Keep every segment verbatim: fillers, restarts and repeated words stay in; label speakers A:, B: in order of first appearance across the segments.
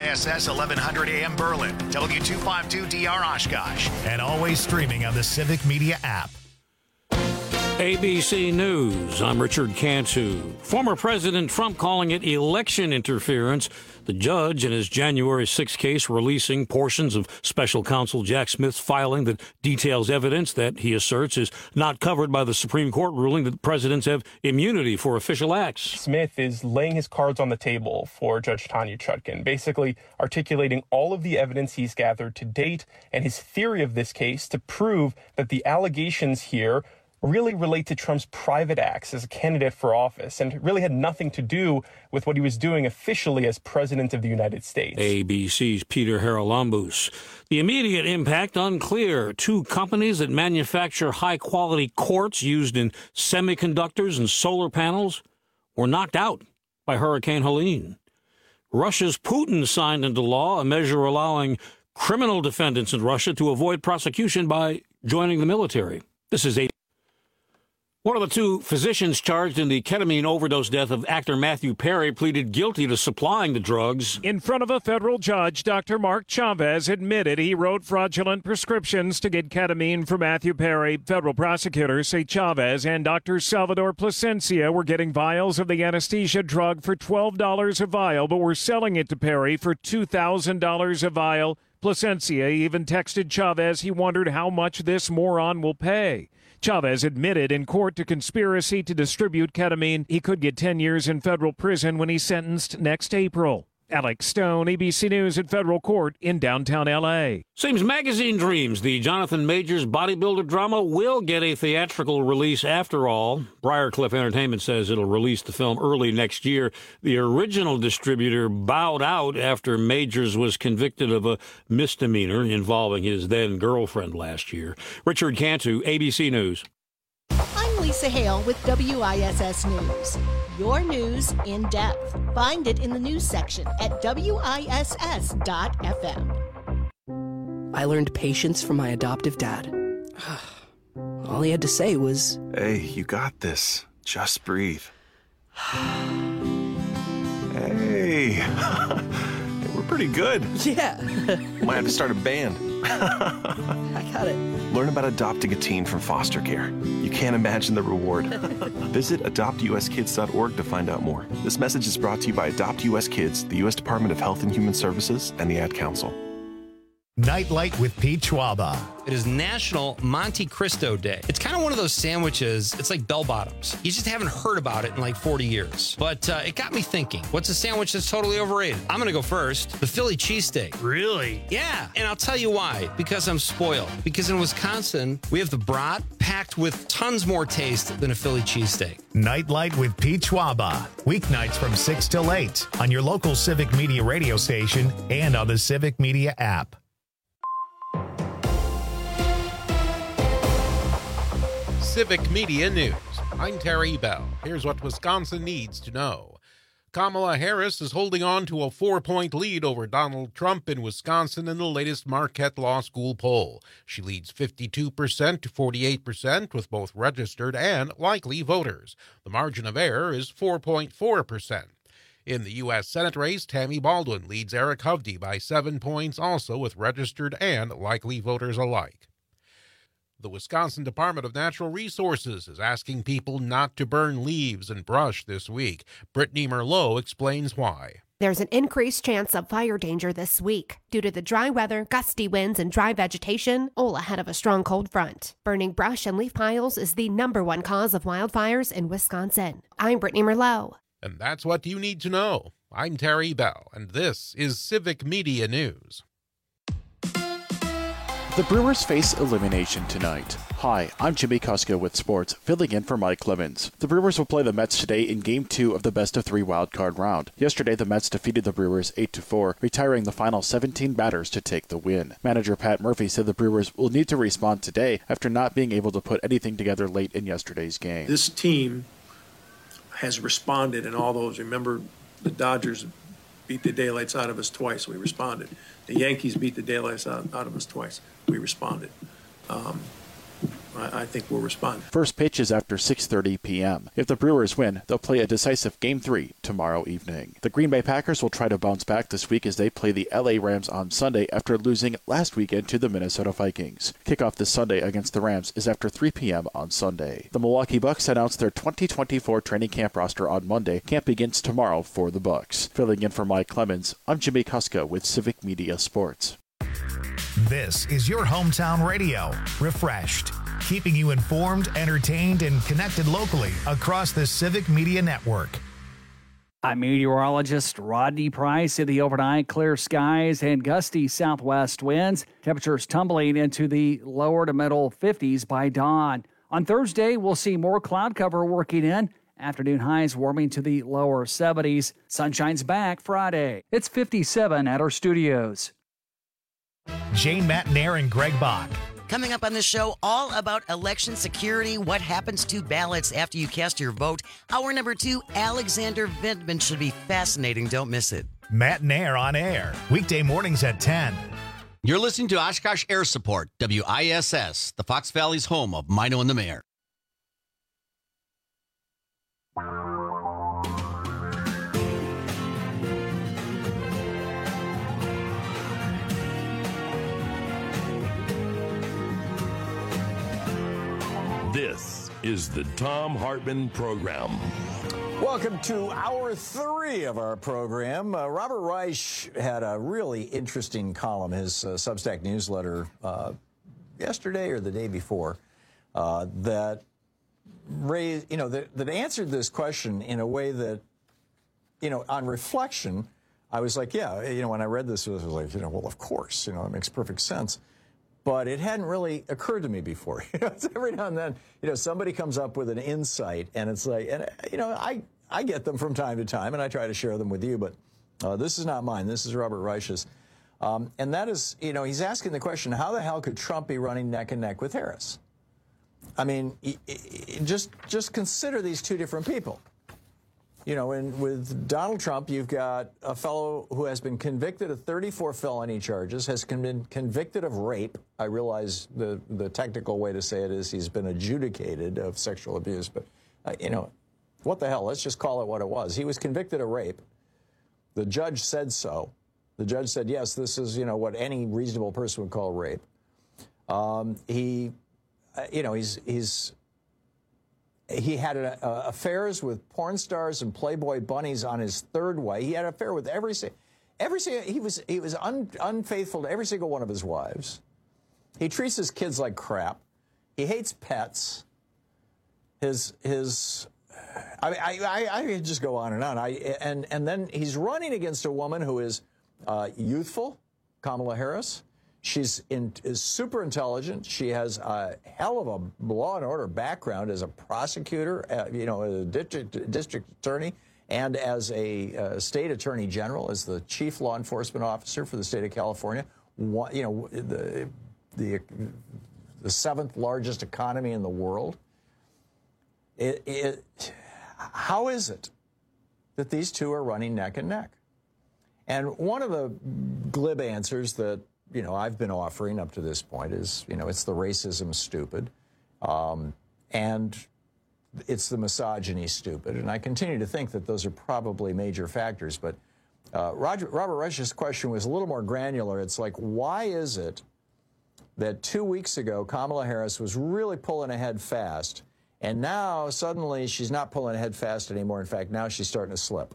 A: S S eleven hundred A M Berlin, W two fifty-two D R Oshkosh, and always streaming on the Civic Media app.
B: A B C News, I'm Richard Cantu. Former President Trump calling it election interference. The judge in his January sixth case releasing portions of special counsel Jack Smith's filing that details evidence that he asserts is not covered by the Supreme Court ruling that presidents have immunity for official acts.
C: Smith is laying his cards on the table for Judge Tanya Chutkan, basically articulating all of the evidence he's gathered to date and his theory of this case to prove that the allegations here really relate to Trump's private acts as a candidate for office and really had nothing to do with what he was doing officially as president of the United States.
B: A B C's Peter Haralambous. The immediate impact unclear. Two companies that manufacture high-quality quartz used in semiconductors and solar panels were knocked out by Hurricane Helene. Russia's Putin signed into law a measure allowing criminal defendants in Russia to avoid prosecution by joining the military. This is a One of the two physicians charged in the ketamine overdose death of actor Matthew Perry pleaded guilty to supplying the drugs.
D: In front of a federal judge, Doctor Mark Chavez admitted he wrote fraudulent prescriptions to get ketamine for Matthew Perry. Federal prosecutors say Chavez and Doctor Salvador Plasencia were getting vials of the anesthesia drug for twelve dollars a vial, but were selling it to Perry for two thousand dollars a vial. Plasencia even texted Chavez he wondered how much this moron will pay. Chavez admitted in court to conspiracy to distribute ketamine. He could get ten years in federal prison when he's sentenced next April. Alex Stone, A B C News at federal court in downtown L A.
B: Seems Magazine dreams the Jonathan Majors bodybuilder drama will get a theatrical release after all. Briarcliff Entertainment says it'll release the film early next year. The original distributor bowed out after Majors was convicted of a misdemeanor involving his then-girlfriend last year. Richard Cantu, A B C News.
E: I'm Lisa Hale with W I S S News. Your news in depth. Find it in the news section at W I S S dot F M.
F: I learned patience from my adoptive dad. All he had to say was,
G: "Hey, you got this. Just breathe." Hey, we're pretty good.
F: Yeah.
G: Might have to start a band.
F: I got it.
G: Learn about adopting a teen from foster care. You can't imagine the reward. Visit adopt U S kids dot org to find out more. This message is brought to you by Adopt U S Kids, the U S Department of Health and Human Services, and the Ad Council.
A: Nightlight with Pete Schwaba.
H: It is National Monte Cristo Day. It's kind of one of those sandwiches, it's like bell bottoms. You just haven't heard about it in like forty years. But uh, it got me thinking, what's a sandwich that's totally overrated? I'm going to go first. The Philly cheesesteak.
I: Really?
H: Yeah, and I'll tell you why. Because I'm spoiled. Because in Wisconsin, we have the brat packed with tons more taste than a Philly cheesesteak.
A: Nightlight with Pete Schwaba. Weeknights from six till eight on your local Civic Media radio station and on the Civic Media app.
J: Civic Media News. I'm Terry Bell. Here's what Wisconsin needs to know. Kamala Harris is holding on to a four-point lead over Donald Trump in Wisconsin in the latest Marquette Law School poll. She leads fifty-two percent to forty-eight percent with both registered and likely voters. The margin of error is four point four percent. In the U S Senate race, Tammy Baldwin leads Eric Hovde by seven points, also with registered and likely voters alike. The Wisconsin Department of Natural Resources is asking people not to burn leaves and brush this week. Brittany Merlot explains why.
K: There's an increased chance of fire danger this week due to the dry weather, gusty winds, and dry vegetation, all ahead of a strong cold front. Burning brush and leaf piles is the number one cause of wildfires in Wisconsin. I'm Brittany Merlot.
J: And that's what you need to know. I'm Terry Bell, and this is Civic Media News.
L: The Brewers face elimination tonight. Hi, I'm Jimmy Kuska with sports, filling in for Mike Clemens. The Brewers will play the Mets today in Game two of the best-of-three wildcard round. Yesterday, the Mets defeated the Brewers eight to four, retiring the final seventeen batters to take the win. Manager Pat Murphy said the Brewers will need to respond today after not being able to put anything together late in yesterday's game.
M: This team has responded in all those. Remember, the Dodgers beat the daylights out of us twice. We responded. The Yankees beat the daylights out, out of us twice. We responded. Um, I, I think we'll respond.
L: First pitch is after six thirty p.m. If the Brewers win, they'll play a decisive Game three tomorrow evening. The Green Bay Packers will try to bounce back this week as they play the L A Rams on Sunday after losing last weekend to the Minnesota Vikings. Kickoff this Sunday against the Rams is after three p.m. on Sunday. The Milwaukee Bucks announced their twenty twenty-four training camp roster on Monday. Camp begins tomorrow for the Bucks. Filling in for Mike Clemens, I'm Jimmy Kuska with Civic Media Sports.
A: This is your hometown radio, Refreshed, keeping you informed, entertained, and connected locally across the Civic Media Network.
I: I'm meteorologist Rodney Price. In the overnight, clear skies and gusty southwest winds. Temperatures tumbling into the lower to middle fifties by dawn. On Thursday, we'll see more cloud cover working in. Afternoon highs warming to the lower seventies. Sunshine's back Friday. It's fifty-seven at our studios.
A: Jane Matnair and Greg Bach.
N: Coming up on the show, all about election security, what happens to ballots after you cast your vote. Hour number two, Alexander Vindman should be fascinating. Don't miss it.
A: Matnair on air, weekday mornings at ten.
O: You're listening to Oshkosh Air Support, W I S S, the Fox Valley's home of Mino and the Mayor.
P: This is the Thom Hartmann Program.
Q: Welcome to hour three of our program. Uh, Robert Reich had a really interesting column, his uh, Substack newsletter, uh, yesterday or the day before, uh, that raised, you know, that, that answered this question in a way that, you know, on reflection, I was like, yeah, you know, when I read this, I was like, you know, well, of course, you know, it makes perfect sense. But it hadn't really occurred to me before. You know, every now and then, you know, somebody comes up with an insight, and it's like, and you know, I I get them from time to time, and I try to share them with you. But uh, this is not mine. This is Robert Reich's, um, and that is, you know, he's asking the question: how the hell could Trump be running neck and neck with Harris? I mean, just just consider these two different people. You know, and with Donald Trump, you've got a fellow who has been convicted of thirty-four felony charges, has been convicted of rape. I realize the, the technical way to say it is he's been adjudicated of sexual abuse, but, uh, you know, what the hell? Let's just call it what it was. He was convicted of rape. The judge said so. The judge said, yes, this is, you know, what any reasonable person would call rape. Um, he, uh, you know, he's he's... He had uh, affairs with porn stars and Playboy bunnies on his third wife. He had an affair with every every he was he was un, unfaithful to every single one of his wives. He treats his kids like crap. He hates pets. His his I I I, I could just go on and on. I and and then he's running against a woman who is uh, youthful, Kamala Harris. She's in, is super intelligent. She has a hell of a law and order background as a prosecutor, uh, you know, a district, district attorney, and as a uh, state attorney general, as the chief law enforcement officer for the state of California. One, you know, the, the the seventh largest economy in the world. It, it, how is it that these two are running neck and neck? And one of the glib answers that, you know, I've been offering up to this point is, you know, it's the racism stupid, um, and it's the misogyny stupid. And I continue to think that those are probably major factors. But uh, Roger, Robert Reich's question was a little more granular. It's like, why is it that two weeks ago Kamala Harris was really pulling ahead fast, and now suddenly she's not pulling ahead fast anymore? In fact, now she's starting to slip.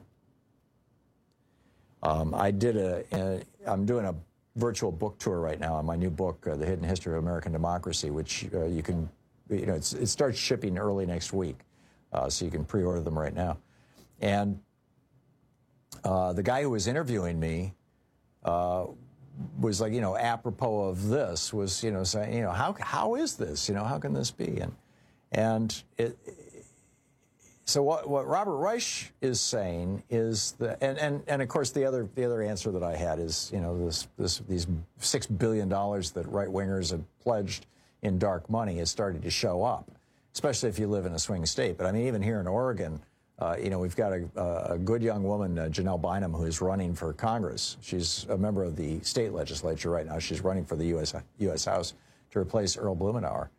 Q: Um, I did a, a, I'm doing a virtual book tour right now on my new book, uh, The Hidden History of American Democracy, which uh, you can, you know, it's, it starts shipping early next week, uh, so you can pre-order them right now. And uh, the guy who was interviewing me uh, was like, you know, apropos of this, was, you know, saying, you know, how how is this? You know, how can this be? And and it. So what, what Robert Reich is saying is that, and, and, and of course the other the other answer that I had is, you know, this this these six billion dollars that right wingers have pledged in dark money is starting to show up, especially if you live in a swing state. But I mean, even here in Oregon, uh, you know, we've got a, a good young woman, uh, Janelle Bynum, who is running for Congress. She's a member of the state legislature right now. She's running for the U S U S House to replace Earl Blumenauer.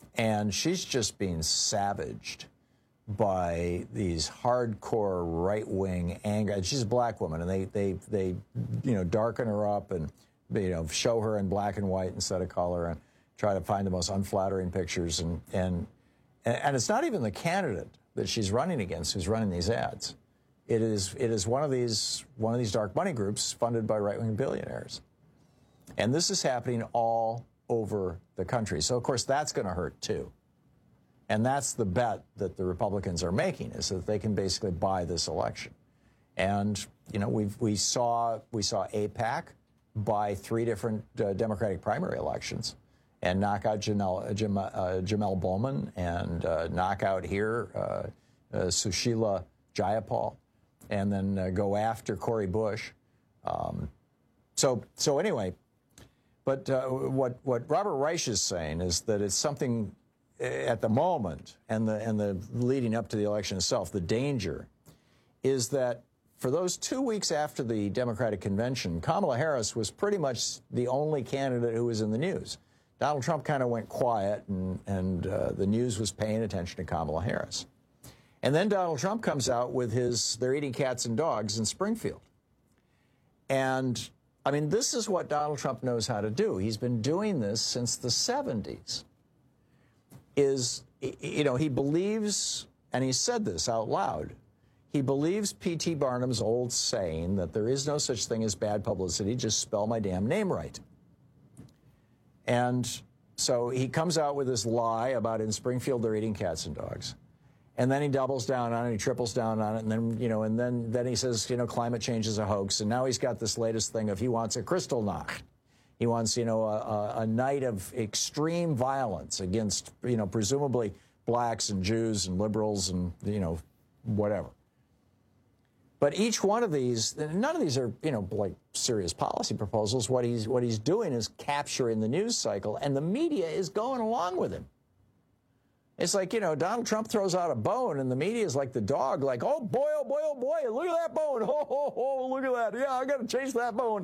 Q: And she's just being savaged by these hardcore right-wing anger. She's a black woman, and they, they, they, you know, darken her up and, you know, show her in black and white instead of color and try to find the most unflattering pictures. And, and, and it's not even the candidate that she's running against who's running these ads. It is, it is one of these, one of these dark money groups funded by right-wing billionaires. And this is happening all over the country. So, of course, that's going to hurt, too. And that's the bet that the Republicans are making, is that they can basically buy this election. And, you know, we've, we saw we saw AIPAC buy three different uh, Democratic primary elections and knock out Janelle, Jam, uh, Jamel Bowman and uh, knock out here uh, uh, Sushila Jayapal, and then uh, go after Cori Bush. Um, so, so anyway, but uh, what, what Robert Reich is saying is that it's something at the moment, and the and the leading up to the election itself, the danger is that for those two weeks after the Democratic convention, Kamala Harris was pretty much the only candidate who was in the news. Donald Trump kind of went quiet, and, and uh, the news was paying attention to Kamala Harris. And then Donald Trump comes out with his "they're eating cats and dogs" in Springfield. And, I mean, this is what Donald Trump knows how to do. He's been doing this since the seventies. Is, you know, he believes, and he said this out loud, he believes P T Barnum's old saying that there is no such thing as bad publicity, just spell my damn name right. And so he comes out with this lie about in Springfield they're eating cats and dogs. And then he doubles down on it, he triples down on it, and then, you know, and then, then he says, you know, climate change is a hoax. And now he's got this latest thing of he wants a crystal knock. He wants, you know, a, a night of extreme violence against, you know, presumably blacks and Jews and liberals and, you know, whatever. But each one of these, none of these are, you know, like serious policy proposals. What he's, what he's doing is capturing the news cycle, and the media is going along with him. It's like, you know, Donald Trump throws out a bone, and the media is like the dog, like, oh, boy, oh, boy, oh, boy, look at that bone. Oh, oh, oh, look at that. Yeah, I got to chase that bone.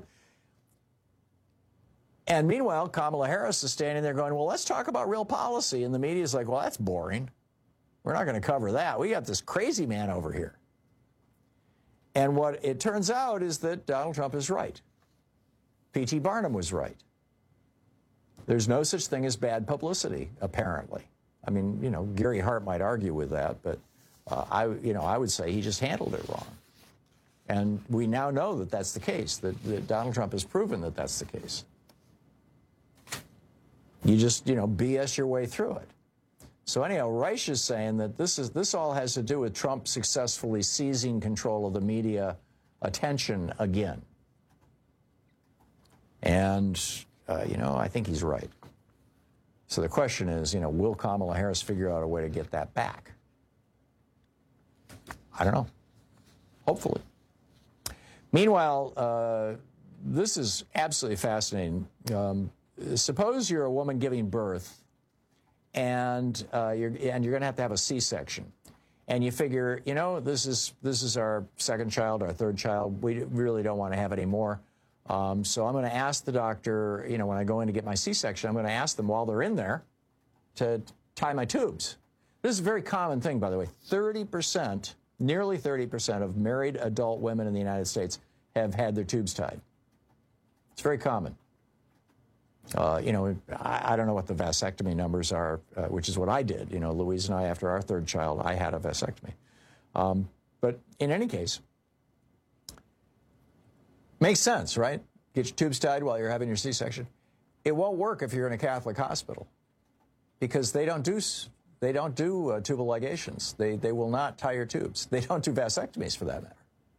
Q: And meanwhile, Kamala Harris is standing there going, well, let's talk about real policy. And the media is like, well, that's boring. We're not going to cover that. We got this crazy man over here. And what it turns out is that Donald Trump is right. P T Barnum was right. There's no such thing as bad publicity, apparently. I mean, you know, Gary Hart might argue with that, but uh, I, you know, I would say he just handled it wrong. And we now know that that's the case, that, that Donald Trump has proven that that's the case. You just, you know, B S your way through it. So anyhow, Reich is saying that this is this all has to do with Trump successfully seizing control of the media attention again. And, uh, you know, I think he's right. So the question is, you know, will Kamala Harris figure out a way to get that back? I don't know. Hopefully. Meanwhile, uh, this is absolutely fascinating. Um, Suppose you're a woman giving birth, and uh, you're and you're going to have to have a C-section, and you figure, you know, this is this is our second child, our third child. We really don't want to have any more, um, so I'm going to ask the doctor, you know, when I go in to get my C-section, I'm going to ask them while they're in there to tie my tubes. This is a very common thing, by the way. thirty percent, nearly thirty percent of married adult women in the United States have had their tubes tied. It's very common. Uh, you know, I, I don't know what the vasectomy numbers are, uh, which is what I did. You know, Louise and I, after our third child, I had a vasectomy. Um, but in any case, makes sense, right? Get your tubes tied while you're having your C-section. It won't work if you're in a Catholic hospital, because they don't do they don't do uh, tubal ligations. They they will not tie your tubes. They don't do vasectomies, for that matter.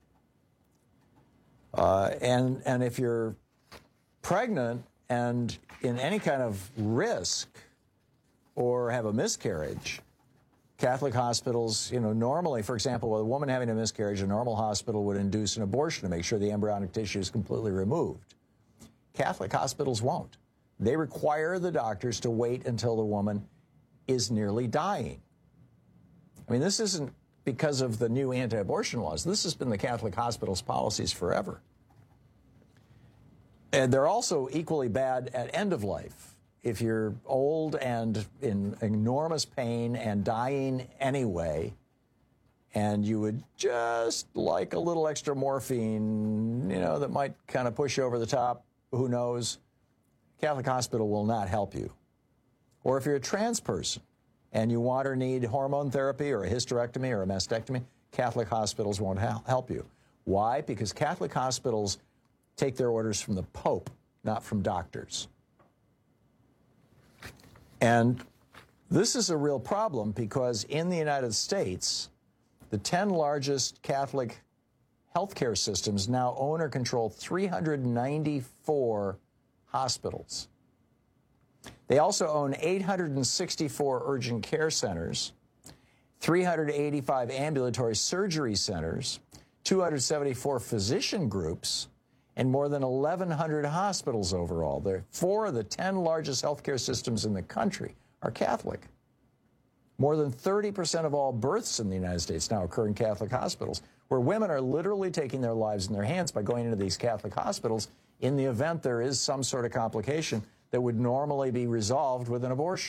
Q: Uh, and and if you're pregnant and in any kind of risk or have a miscarriage, Catholic hospitals, you know, normally, for example, with a woman having a miscarriage, a normal hospital would induce an abortion to make sure the embryonic tissue is completely removed. Catholic hospitals won't. They require the doctors to wait until the woman is nearly dying. I mean, this isn't because of the new anti-abortion laws. This has been the Catholic hospitals' policies forever. And they're also equally bad at end of life. if you're old and in enormous pain and dying anyway, and you would just like a little extra morphine, you know, that might kind of push you over the top, who knows, Catholic Hospital will not help you. Or if you're a trans person and you want or need hormone therapy or a hysterectomy or a mastectomy, Catholic hospitals won't help you. Why? Because Catholic hospitals take their orders from the Pope, not from doctors. And this is a real problem because in the United States, the ten largest Catholic healthcare systems now own or control three hundred ninety-four hospitals. They also own eight hundred sixty-four urgent care centers, three hundred eighty-five ambulatory surgery centers, two hundred seventy-four physician groups, and more than eleven hundred hospitals overall. They're four of the ten largest healthcare systems in the country are Catholic. More than thirty percent of all births in the United States now occur in Catholic hospitals, where women are literally taking their lives in their hands by going into these Catholic hospitals in the event there is some sort of complication that would normally be resolved with an abortion.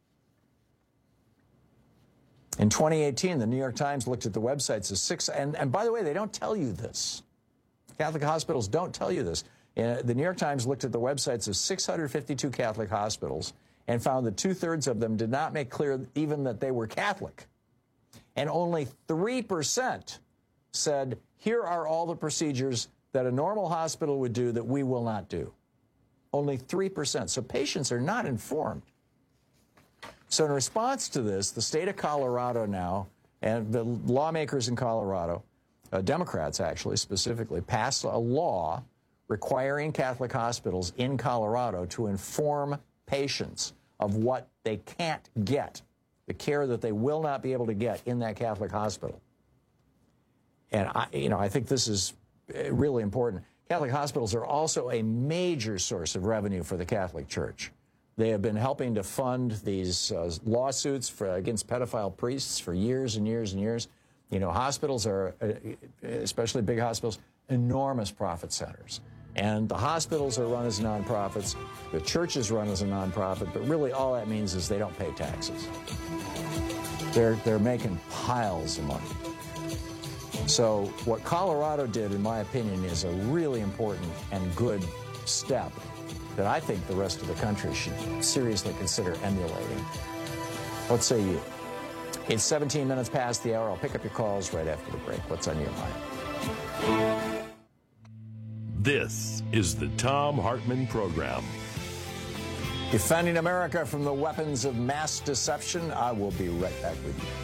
Q: In twenty eighteen, the New York Times looked at the websites of six, and, and by the way, they don't tell you this. Catholic hospitals don't tell you this. Uh, the New York Times looked at the websites of six hundred fifty-two Catholic hospitals and found that two-thirds of them did not make clear even that they were Catholic. And only three percent said, here are all the procedures that a normal hospital would do that we will not do. Only three percent. So patients are not informed. So in response to this, the state of Colorado now, and the lawmakers in Colorado, uh, Democrats actually specifically, passed a law requiring Catholic hospitals in Colorado to inform patients of what they can't get, the care that they will not be able to get in that Catholic hospital. And I, you know, I think this is really important. Catholic hospitals are also a major source of revenue for the Catholic Church. They have been helping to fund these uh, lawsuits for, against pedophile priests for years and years and years. You know, hospitals are, uh, especially big hospitals, enormous profit centers. And the hospitals are run as nonprofits. The church is run as a nonprofit, but really all that means is they don't pay taxes. They're, they're making piles of money. So what Colorado did, in my opinion, is a really important and good step that I think the rest of the country should seriously consider emulating. What say you? It's seventeen minutes past the hour. I'll pick up your calls right after the break. What's on your mind?
P: This is the Thom Hartmann Program.
Q: Defending America from the weapons of mass deception. I will be right back with you.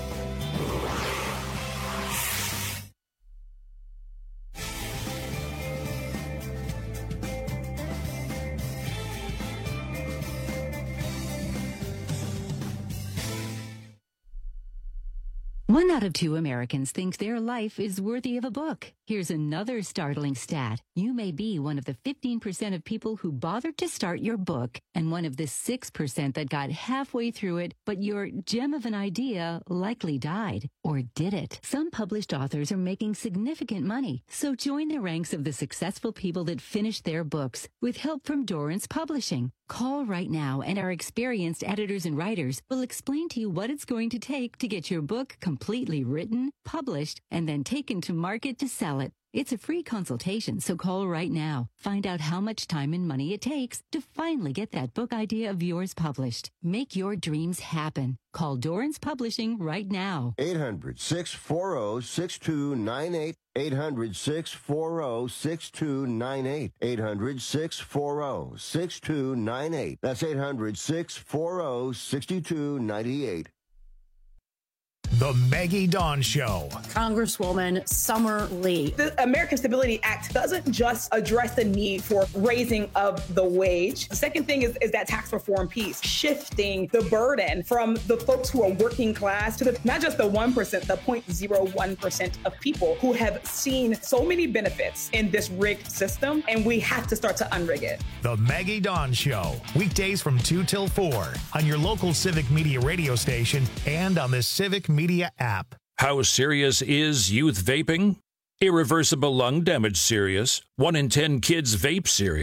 R: One out of two Americans think their life is worthy of a book. Here's another startling stat. You may be one of the fifteen percent of people who bothered to start your book and one of the six percent that got halfway through it, but your gem of an idea likely died. Or did it? Some published authors are making significant money, so join the ranks of the successful people that finished their books with help from Dorrance Publishing. Call right now and our experienced editors and writers will explain to you what it's going to take to get your book completely written, published, and then taken to market to sell it. It's a free consultation, so call right now. Find out how much time and money it takes to finally get that book idea of yours published. Make your dreams happen. Call Dorrance Publishing right now.
S: eight hundred, six four zero, six two nine eight. eight hundred, six four zero, six two nine eight. eight hundred, six four zero, six two nine eight. That's eight hundred, six four zero, six two nine eight.
A: The Maggie Dawn Show.
T: Congresswoman Summer Lee. The American Stability Act doesn't just address the need for raising of the wage. The second thing is, is that tax reform piece, shifting the burden from the folks who are working class to the, not just the one percent, the zero point zero one percent of people who have seen so many benefits in this rigged system, and we have to start to unrig it.
A: The Maggie Dawn Show. Weekdays from two till four on your local Civic Media radio station and on the Civic Media app.
U: How serious is youth vaping? Irreversible lung damage serious. One in ten kids vape serious.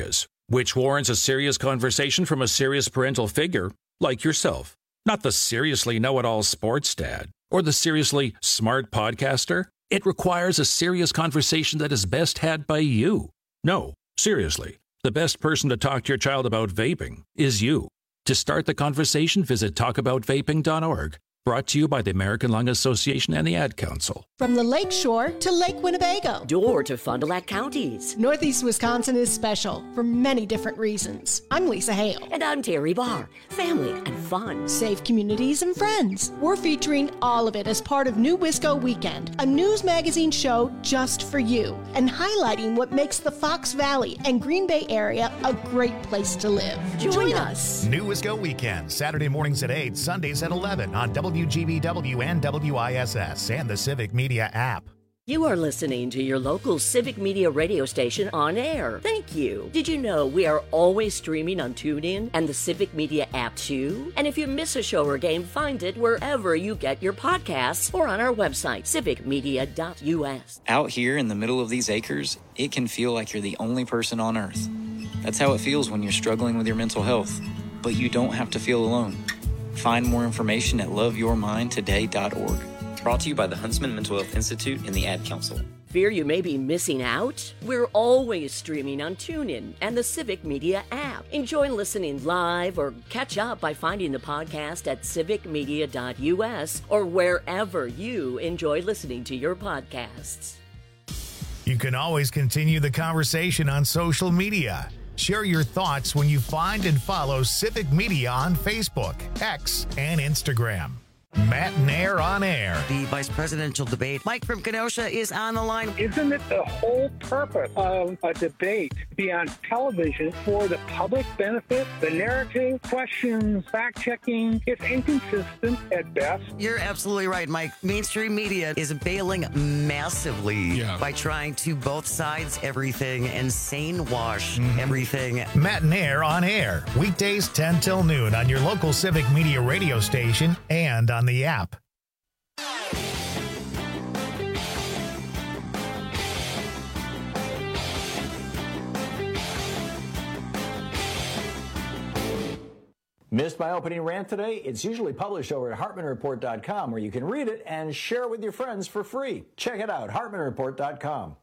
U: which warrants a serious conversation from a serious parental figure like yourself. Not the seriously know-it-all sports dad or the seriously smart podcaster. It requires a serious conversation that is best had by you. No, seriously, the best person to talk to your child about vaping is you. To start the conversation, visit talk about vaping dot org. Brought to you by the American Lung Association and the Ad Council.
E: From the Lake Shore to Lake Winnebago.
C: Door to Fond du Lac counties.
E: Northeast Wisconsin is special for many different reasons. I'm Lisa Hale.
C: And I'm Terry Barr. Family and fun.
E: Safe communities and friends. We're featuring all of it as part of New Wisco Weekend, a news magazine show just for you, and highlighting what makes the Fox Valley and Green Bay area a great place to live.
C: Join,
E: Join
C: us.
E: us.
A: New Wisco Weekend, Saturday mornings at eight, Sundays at eleven on W G B W and W I S S and the Civic Media app.
C: You are listening to your local Civic Media radio station on air. Thank you. Did you know we are always streaming on TuneIn and the Civic Media app too? And if you miss a show or game, find it wherever you get your podcasts or on our website, civic media dot U S.
V: Out here in the middle of these acres, it can feel like you're the only person on earth. That's how it feels when you're struggling with your mental health. But you don't have to feel alone. Find more information at love your mind today dot org. Brought to you by the Huntsman Mental Health Institute and the Ad Council.
C: Fear you may be missing out? We're always streaming on TuneIn and the Civic Media app. Enjoy listening live or catch up by finding the podcast at civic media dot U S or wherever you enjoy listening to your podcasts.
A: You can always continue the conversation on social media. Share your thoughts when you find and follow Civic Media on Facebook, X, and Instagram. Matt Nair on air.
N: The vice presidential debate. Mike from Kenosha is on the line.
W: Isn't it the whole purpose of a debate to be on television for the public benefit? The narrative, questions, fact-checking, it's inconsistent at best.
N: You're absolutely right, Mike. Mainstream media is bailing massively yeah. by trying to both sides everything and sane wash mm-hmm. everything.
A: Matt Nair on air. Weekdays ten till noon on your local Civic Media radio station and on the app.
Q: Missed my opening rant today? It's usually published over at hartman report dot com, where you can read it and share it with your friends for free. Check it out, hartman report dot com.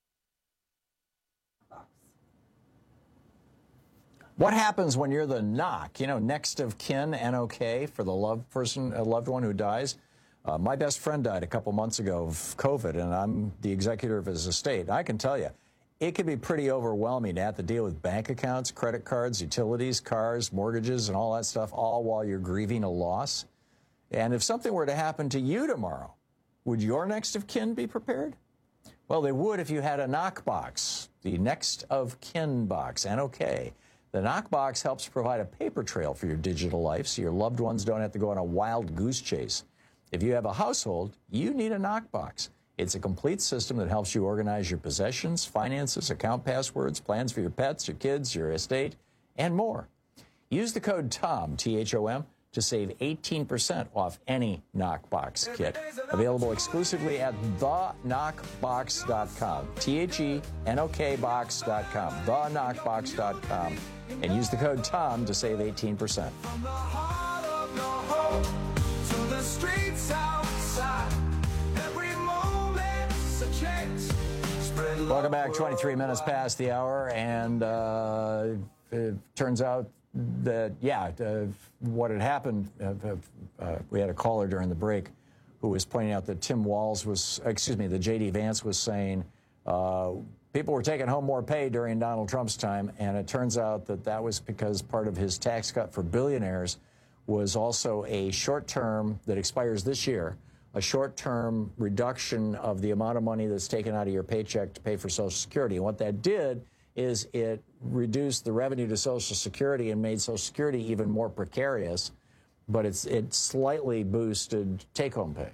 Q: What happens when you're the N O C, you know, next of kin, N O K, for the loved person, a loved one who dies? Uh, my best friend died a couple months ago of COVID, and I'm the executor of his estate. I can tell you, it can be pretty overwhelming to have to deal with bank accounts, credit cards, utilities, cars, mortgages, and all that stuff, all while you're grieving a loss. And if something were to happen to you tomorrow, would your next of kin be prepared? Well, they would if you had a N O C box, the next of kin box, N O K. The N O C box helps provide a paper trail for your digital life so your loved ones don't have to go on a wild goose chase. If you have a household, you need a N O C box. It's a complete system that helps you organize your possessions, finances, account passwords, plans for your pets, your kids, your estate, and more. Use the code TOM, T H O M, to save eighteen percent off any N O C box kit. Available exclusively at the knock box dot com. T H E N O K box dot com. the knock box dot com. And use the code TOM to save eighteen percent. From the heart of your home to the streets outside. Every moment's a chance. Welcome back. twenty-three minutes past the hour, and uh, it turns out that, yeah, uh, what had happened, uh, uh, we had a caller during the break who was pointing out that Tim Walz was, excuse me, that J D Vance was saying uh, people were taking home more pay during Donald Trump's time, and it turns out that that was because part of his tax cut for billionaires was also a short-term that expires this year, a short-term reduction of the amount of money that's taken out of your paycheck to pay for Social Security. And what that did is it reduced the revenue to Social Security and made Social Security even more precarious, but it's it slightly boosted take-home pay.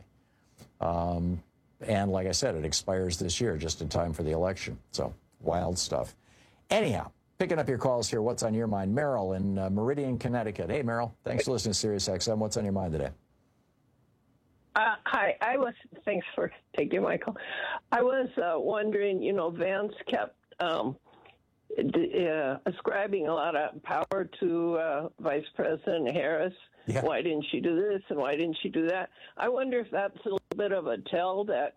Q: Um, and like I said, it expires this year, just in time for the election. So, wild stuff. Anyhow, picking up your calls here, what's on your mind? Merrill in uh, Meridian, Connecticut. Hey, Merrill, thanks for listening to Sirius X M. What's on your mind today?
X: Uh, hi, I was, thanks for taking my call. I was uh, wondering, you know, Vance kept um, uh, ascribing a lot of power to uh, Vice President Harris.
Q: Yeah.
X: Why didn't she do this and why didn't she do that? I wonder if that's a little bit of a tell that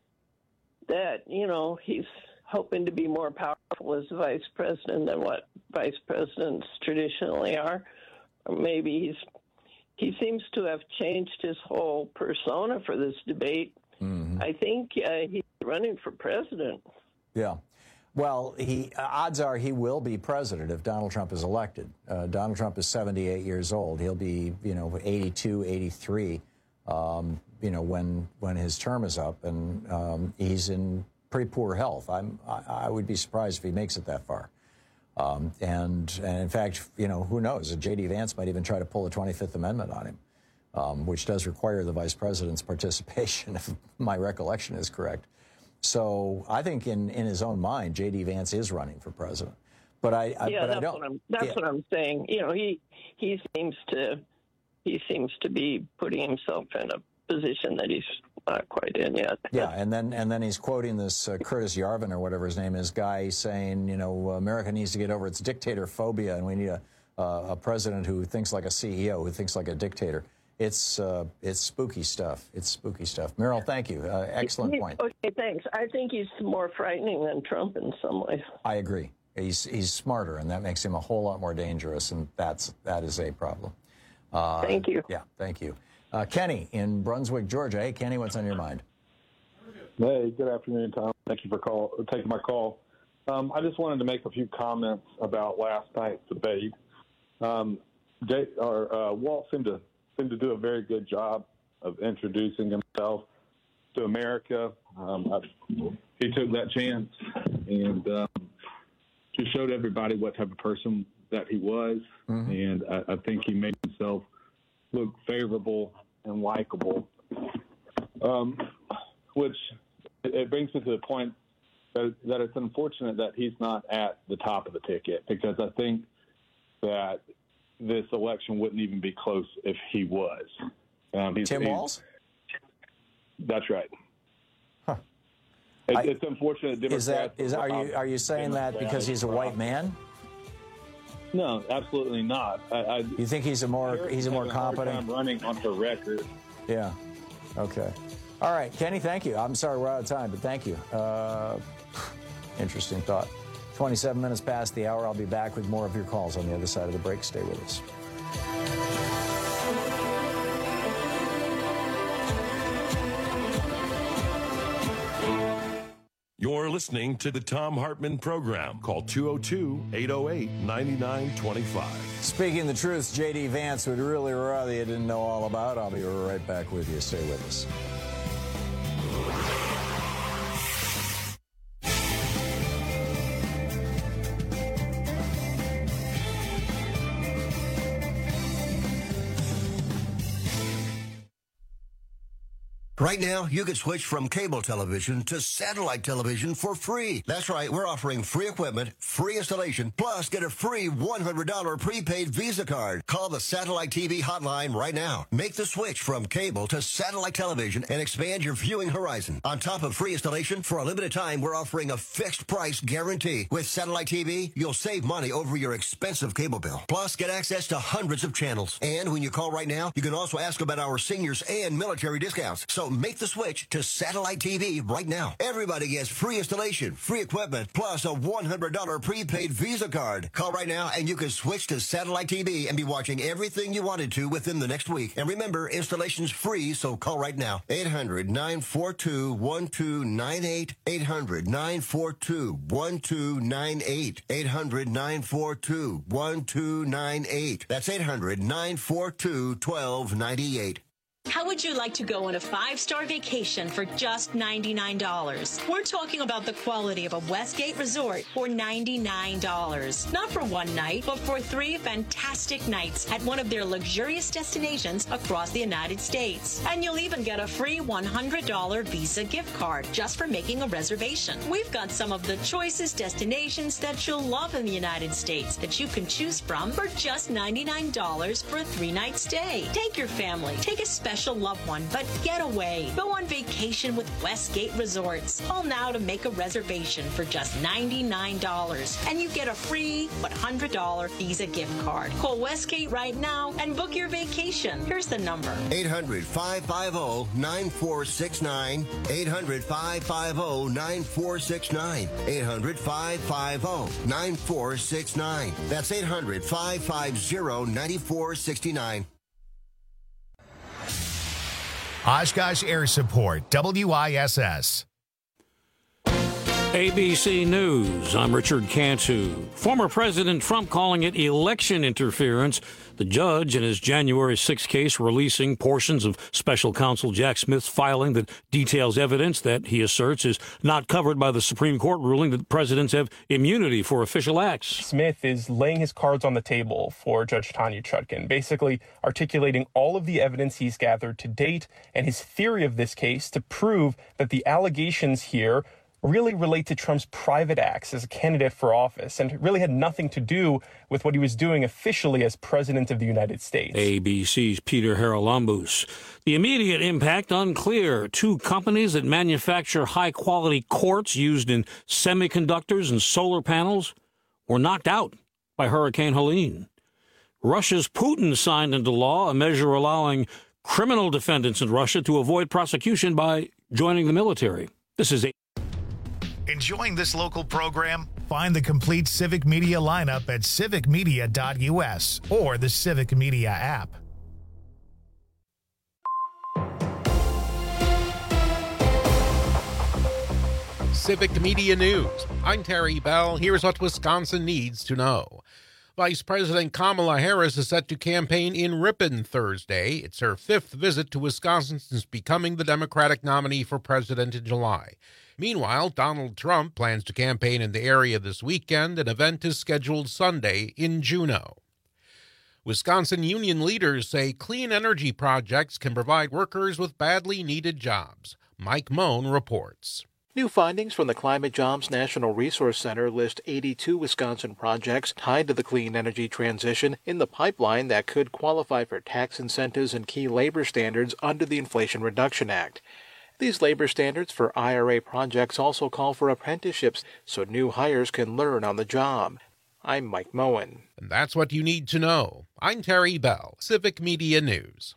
X: that you know he's hoping to be more powerful as vice president than what vice presidents traditionally are. Or maybe he's he seems to have changed his whole persona for this debate.
Q: Mm-hmm.
X: I think uh, he's running for president.
Q: Yeah. Well, he uh, odds are he will be president if Donald Trump is elected. Uh, Donald Trump is seventy-eight years old. He'll be, you know, eighty-two, eighty-three, um, you know, when when his term is up, and um, he's in pretty poor health. I'm I, I would be surprised if he makes it that far. Um, and and in fact, you know, who knows? J D Vance might even try to pull the twenty-fifth Amendment on him, um, which does require the vice president's participation, if my recollection is correct. So I think in, in his own mind, J D Vance is running for president. But I, I
X: yeah,
Q: but
X: that's
Q: I don't.
X: What I'm, that's
Q: yeah.
X: what I'm saying. You know, he he seems to he seems to be putting himself in a position that he's not quite in yet.
Q: Yeah, and then and then he's quoting this uh, Curtis Yarvin or whatever his name is guy saying, you know, America needs to get over its dictator phobia, and we need a uh, a president who thinks like a C E O, who thinks like a dictator. It's uh, it's spooky stuff. It's spooky stuff. Meryl, thank you. Uh, excellent
X: He-
Q: point.
X: Okay, thanks. I think he's more frightening than Trump in some ways.
Q: I agree. He's he's smarter, and that makes him a whole lot more dangerous, and that's that is a problem. Uh,
X: Thank you.
Q: Yeah, thank you. Uh, Kenny in Brunswick, Georgia. Hey, Kenny, what's on your mind?
B: Hey, good afternoon, Tom. Thank you for call, taking my call. Um, I just wanted to make a few comments about last night's debate. Um, Jay, or, uh, Walt seemed to seemed to do a very good job of introducing himself to America. Um, I, he took that chance and um, just showed everybody what type of person that he was,
Q: mm-hmm.
B: and I, I think he made himself look favorable and likable, um, which it, it brings me to the point that, that it's unfortunate that he's not at the top of the ticket, because I think that this election wouldn't even be close if he was. Um, he's,
Q: Tim
B: he's,
Q: Walz?
B: That's right.
Q: Huh.
B: It,
Q: I,
B: it's unfortunate.
Q: is that
B: Democrats
Q: is are you are you saying that because he's a white man?
B: No, absolutely not. I, I,
Q: You think he's a more he's a more competent
B: time running on her record.
Q: Yeah. Okay. All right, Kenny. Thank you. I'm sorry we're out of time, but thank you. Uh, interesting thought. twenty-seven minutes past the hour. I'll be back with more of your calls on the other side of the break. Stay with us.
P: You're listening to the Tom Hartman Program. Call two oh two, eight oh eight, nine nine two five.
Q: Speaking the truth, J D Vance would really rather you didn't know all about. I'll be right back with you. Stay with us.
S: Right now, you can switch from cable television to satellite television for free. That's right, we're offering free equipment, free installation, plus get a free one hundred dollars prepaid Visa card. Call the Satellite T V hotline right now. Make the switch from cable to satellite television and expand your viewing horizon. On top of free installation, for a limited time, we're offering a fixed price guarantee. With Satellite T V, you'll save money over your expensive cable bill. Plus, get access to hundreds of channels. And when you call right now, you can also ask about our seniors and military discounts. So make the switch to Satellite T V right now. Everybody gets free installation, free equipment, plus a one hundred dollars prepaid Visa card. Call right now and you can switch to Satellite T V and be watching everything you wanted to within the next week. And remember, installation's free, so call right now. eight hundred, nine four two, one two nine eight. eight hundred, nine four two, one two nine eight. eight hundred, nine four two, one two nine eight. That's eight hundred, nine four two, one two nine eight.
D: How would you like to go on a five-star vacation for just ninety-nine dollars? We're talking about the quality of a Westgate resort for ninety-nine dollars. Not for one night, but for three fantastic nights at one of their luxurious destinations across the United States. And you'll even get a free one hundred dollars Visa gift card just for making a reservation. We've got some of the choicest destinations that you'll love in the United States that you can choose from for just ninety-nine dollars for a three-night stay. Take your family. Take a special special loved one, but get away. Go on vacation with Westgate Resorts. Call now to make a reservation for just ninety-nine dollars, and you get a free one hundred dollars Visa gift card. Call Westgate right now and book your vacation. Here's the number.
S: eight hundred, five five zero, nine four six nine. eight hundred, five five zero, nine four six nine. eight hundred, five five zero, nine four six nine. That's eight hundred, five five zero, nine four six nine.
A: Oshkosh Air Support, W I S S.
F: A B C News, I'm Richard Cantu. Former President Trump calling it election interference. The judge in his January sixth case releasing portions of special counsel Jack Smith's filing that details evidence that he asserts is not covered by the Supreme Court ruling that presidents have immunity for official acts.
G: Smith is laying his cards on the table for Judge Tanya Chutkan, basically articulating all of the evidence he's gathered to date and his theory of this case to prove that the allegations here really relate to Trump's private acts as a candidate for office and really had nothing to do with what he was doing officially as president of the United States.
F: A B C's Peter Haralambous. The immediate impact unclear. Two companies that manufacture high-quality quartz used in semiconductors and solar panels were knocked out by Hurricane Helene. Russia's Putin signed into law a measure allowing criminal defendants in Russia to avoid prosecution by joining the military. This is a
A: Enjoying this local program? Find the complete Civic Media lineup at civic media dot U S or the Civic Media app.
J: Civic Media News. I'm Terry Bell. Here's what Wisconsin needs to know. Vice President Kamala Harris is set to campaign in Ripon Thursday. It's her fifth visit to Wisconsin since becoming the Democratic nominee for president in July. Meanwhile, Donald Trump plans to campaign in the area this weekend. An event is scheduled Sunday in Juneau. Wisconsin union leaders say clean energy projects can provide workers with badly needed jobs. Mike Moan reports.
H: New findings from the Climate Jobs National Resource Center list eighty-two Wisconsin projects tied to the clean energy transition in the pipeline that could qualify for tax incentives and key labor standards under the Inflation Reduction Act. These labor standards for I R A projects also call for apprenticeships so new hires can learn on the job. I'm Mike Moen.
J: And that's what you need to know. I'm Terry Bell, Civic Media News.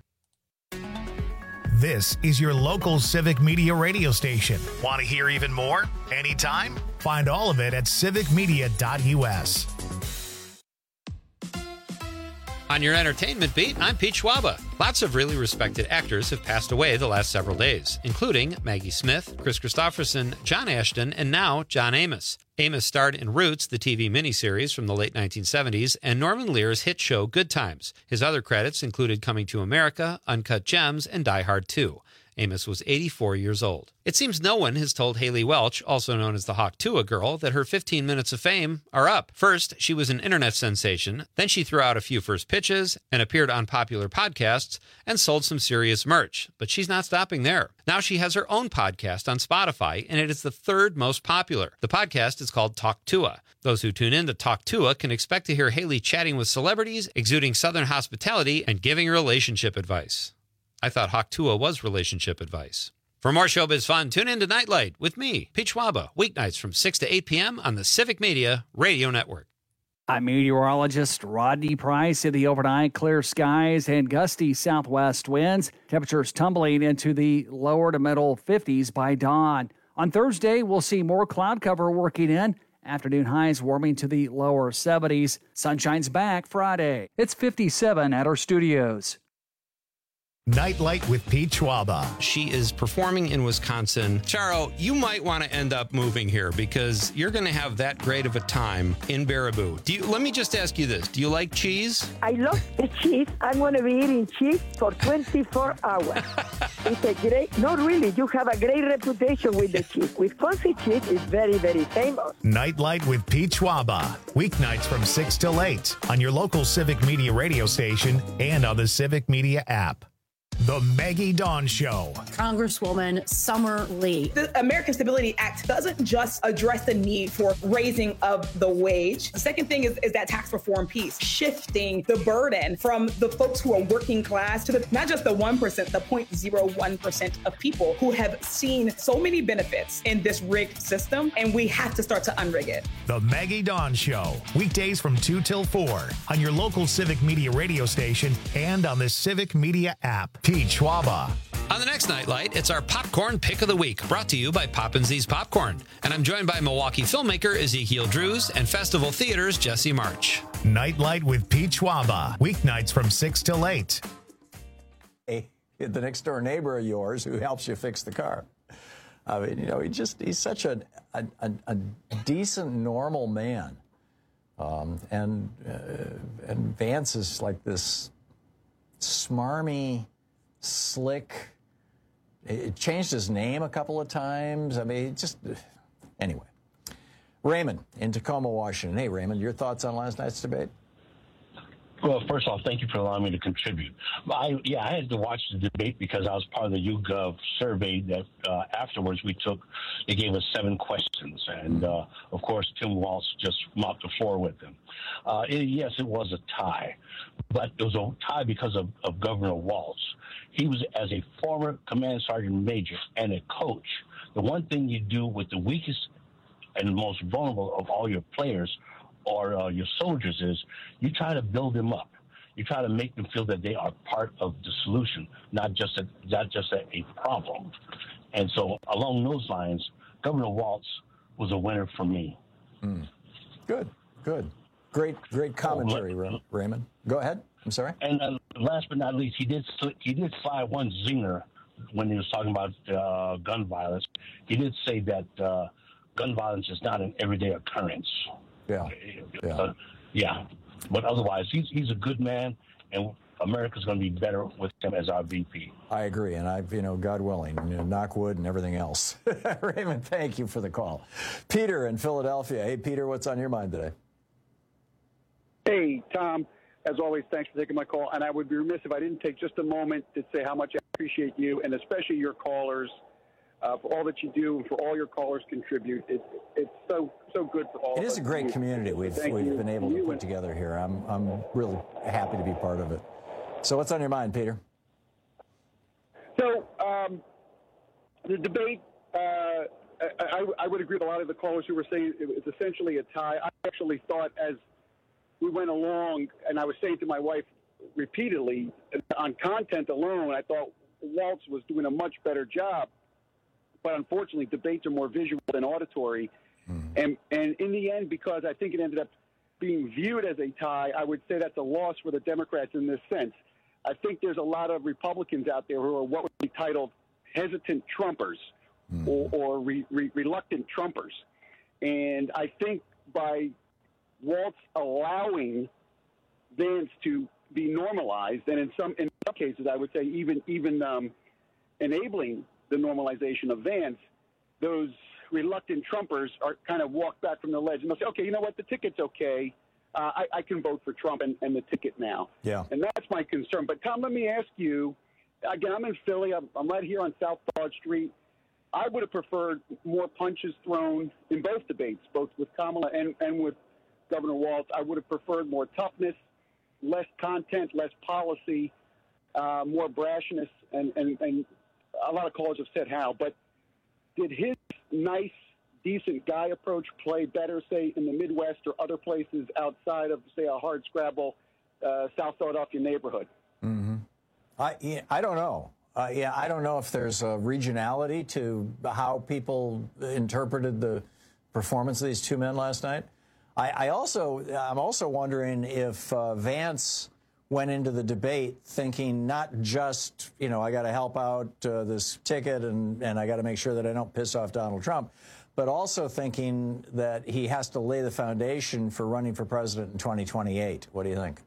A: This is your local Civic Media radio station. Want to hear even more? Anytime? Find all of it at civic media dot U S.
K: On your entertainment beat, I'm Pete Schwaba. Lots of really respected actors have passed away the last several days, including Maggie Smith, Chris Christopherson, John Ashton, and now John Amos. Amos starred in Roots, the T V miniseries from the late nineteen seventies, and Norman Lear's hit show Good Times. His other credits included Coming to America, Uncut Gems, and Die Hard two. Amos was eighty-four years old. It seems no one has told Haley Welch, also known as the Hawk Tuah girl, that her fifteen minutes of fame are up. First, she was an internet sensation. Then she threw out a few first pitches and appeared on popular podcasts and sold some serious merch. But she's not stopping there. Now she has her own podcast on Spotify, and it is the third most popular. The podcast is called Talk Tuah. Those who tune in to Talk Tuah can expect to hear Haley chatting with celebrities, exuding Southern hospitality, and giving relationship advice. I thought Hawk Tuah was relationship advice. For more showbiz fun, tune in to Nightlight with me, Pete Schwaba, weeknights from six to eight p.m. on the Civic Media Radio Network.
I: I'm meteorologist Rodney Price. In the overnight, clear skies and gusty southwest winds. Temperatures tumbling into the lower to middle fifties by dawn. On Thursday, we'll see more cloud cover working in. Afternoon highs warming to the lower seventies. Sunshine's back Friday. It's fifty-seven at our studios.
A: Nightlight with Pete Schwaba.
K: She is performing in Wisconsin. Charo, you might want to end up moving here because you're going to have that great of a time in Baraboo. Do you, let me just ask you this. Do you like cheese?
Y: I love the cheese. I'm going to be eating cheese for twenty-four hours. It's a great, not really, you have a great reputation with the cheese. Wisconsin cheese is very, very famous.
A: Nightlight with Pete Schwaba. Weeknights from six till eight on your local Civic Media radio station and on the Civic Media app. The Maggie Dawn Show.
L: Congresswoman Summer Lee. The American Stability Act doesn't just address the need for raising of the wage. The second thing is, is that tax reform piece, shifting the burden from the folks who are working class to the, not just the one percent, the zero point zero one percent of people who have seen so many benefits in this rigged system, and we have to start to unrig it.
A: The Maggie Dawn Show, weekdays from two till four on your local Civic Media radio station and on the Civic Media app. Pete Schwaba.
K: On the next Nightlight, it's our Popcorn Pick of the Week, brought to you by Poppin'Z's Popcorn. And I'm joined by Milwaukee filmmaker Ezekiel Drews and Festival Theater's Jesse March.
A: Nightlight with Pete Schwaba, weeknights from six till eight.
Q: Hey, the next door neighbor of yours who helps you fix the car. I mean, you know, he just, he's such a, a, a, a decent, normal man. Um, and, uh, and Vance is like this smarmy, slick. It changed his name a couple of times. I mean, just anyway. Raymond in Tacoma, Washington. Hey, Raymond, your thoughts on last night's debate?
M: Well, first off, thank you for allowing me to contribute. I, yeah, I had to watch the debate because I was part of the YouGov survey that uh, afterwards we took. They gave us seven questions, and uh, of course, Tim Walz just mopped the floor with them. Uh, it, yes, it was a tie, but it was a tie because of, of Governor Walz. He was, as a former command sergeant major and a coach, the one thing you do with the weakest and most vulnerable of all your players or uh, your soldiers is you try to build them up. You try to make them feel that they are part of the solution, not just a, not just a, a problem. And so along those lines, Governor Walz was a winner for me.
Q: Mm. Good, good. Great, great commentary, oh, Raymond. Go ahead. I'm sorry.
M: And uh, last but not least, he did he did fly one zinger when he was talking about uh, gun violence. He did say that uh, gun violence is not an everyday occurrence.
Q: Yeah.
M: Yeah. Uh, yeah. But otherwise, he's he's a good man, and America's going to be better with him as our V P.
Q: I agree, and I, you know, God willing, you know, knock wood and everything else. Raymond, thank you for the call. Peter in Philadelphia. Hey, Peter, what's on your mind today?
O: Hey, Tom. As always, thanks for taking my call. And I would be remiss if I didn't take just a moment to say how much I appreciate you, and especially your callers. Uh, for all that you do and for all your callers contribute. It, it's so so good for all
Q: It
O: of us.
Q: is a great community we've, we've been able to put together here. I'm, I'm really happy to be part of it. So what's on your mind, Peter?
O: So um, the debate, uh, I, I, I would agree with a lot of the callers who were saying it was essentially a tie. I actually thought as we went along, and I was saying to my wife repeatedly, on content alone, I thought Walz was doing a much better job. But unfortunately, debates are more visual than auditory. Mm. And, and in the end, because I think it ended up being viewed as a tie, I would say that's a loss for the Democrats in this sense. I think there's a lot of Republicans out there who are what would be titled hesitant Trumpers mm. or, or re, re, reluctant Trumpers. And I think by Walz allowing Vance to be normalized, and in some in some cases, I would say even even um, enabling the normalization of Vance, those reluctant Trumpers are kind of walk back from the ledge and they'll say, okay, you know what, the ticket's okay. Uh, I, I can vote for Trump and, and the ticket now.
Q: Yeah.
O: And that's my concern. But, Tom, let me ask you, again, I'm in Philly. I'm, I'm right here on South Broad Street. I would have preferred more punches thrown in both debates, both with Kamala and, and with Governor Walz. I would have preferred more toughness, less content, less policy, uh, more brashness, and, and, and a lot of callers have said how, but did his nice, decent guy approach play better, say, in the Midwest or other places outside of, say, a hard scrabble uh, South Philadelphia neighborhood?
Q: Mm-hmm. I, yeah, I don't know. Uh, yeah, I don't know if there's a regionality to how people interpreted the performance of these two men last night. I, I also, I'm also wondering if uh, Vance went into the debate thinking not just, you know, I got to help out uh, this ticket and, and I got to make sure that I don't piss off Donald Trump, but also thinking that he has to lay the foundation for running for president in twenty twenty-eight. What do you think?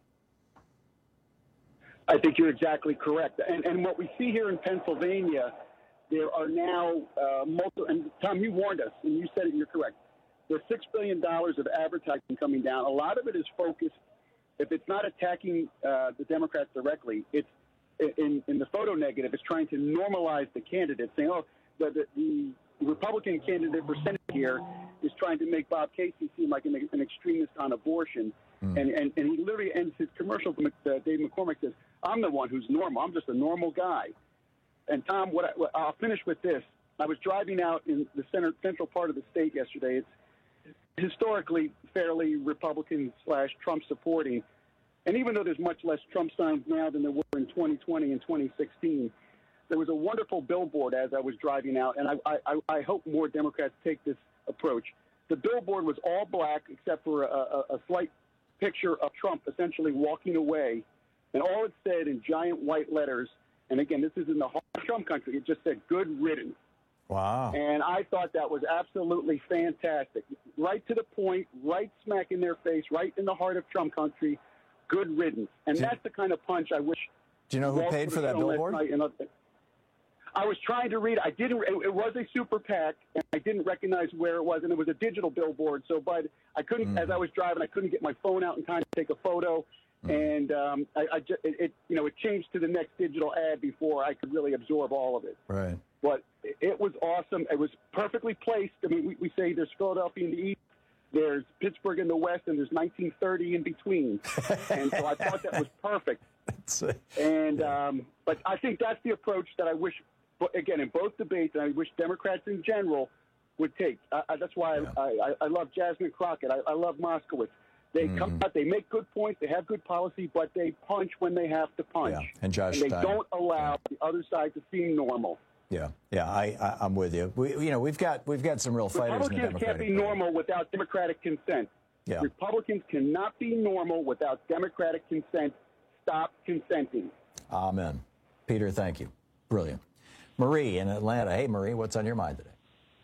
O: I think you're exactly correct. And, and what we see here in Pennsylvania, there are now uh, multiple, and Tom, you warned us, and you said it, you're correct. There's six billion dollars of advertising coming down. A lot of it is focused. If it's not attacking uh, the Democrats directly, it's in, in the photo negative is trying to normalize the candidate, saying, oh, the, the, the Republican candidate for Senate here is trying to make Bob Casey seem like an, an extremist on abortion. Mm. And, and, and he literally ends his commercial, uh, Dave McCormick says, I'm the one who's normal. I'm just a normal guy. And, Tom, what, I, what I'll finish with this. I was driving out in the center, central part of the state yesterday. It's historically fairly Republican slash Trump supporting. And even though there's much less Trump signs now than there were in twenty twenty and twenty sixteen, there was a wonderful billboard as I was driving out, and I, I, I hope more Democrats take this approach. The billboard was all black except for a, a, a slight picture of Trump essentially walking away, and all it said in giant white letters, and again, this is in the heart of Trump country, it just said, good riddance.
Q: Wow.
O: And I thought that was absolutely fantastic. Right to the point, right smack in their face, right in the heart of Trump country, good riddance. And
Q: do,
O: that's the kind of punch I wish.
Q: Do you know who paid for that billboard?
O: I was trying to read. I didn't. It, it was a super PAC, and I didn't recognize where it was, and it was a digital billboard. So, but I couldn't, mm. as I was driving, I couldn't get my phone out in time to take a photo. Mm. And um, I, I just, it, it, you know, it changed to the next digital ad before I could really absorb all of it.
Q: Right.
O: But it was awesome. It was perfectly placed. I mean, we, we say there's Philadelphia in the east, there's Pittsburgh in the west, and there's nineteen thirty in between. And so I thought that was perfect. And um, but I think that's the approach that I wish, again, in both debates, and I wish Democrats in general would take. Uh, that's why yeah. I, I, I love Jasmine Crockett. I, I love Moskowitz. They mm-hmm. come out, they make good points, they have good policy, but they punch when they have to punch.
Q: Yeah. And Josh
O: and they
Q: Stein.
O: don't allow
Q: yeah.
O: the other side to seem normal.
Q: Yeah, yeah, I, I, I'm with you. We, you know, we've got we've got some real fighters in the
O: Republicans
Q: Democratic
O: can't be
Q: Party.
O: normal without Democratic consent.
Q: Yeah.
O: Republicans cannot be normal without Democratic consent. Stop consenting.
Q: Amen. Peter, thank you. Brilliant. Marie in Atlanta. Hey, Marie, what's on your mind today?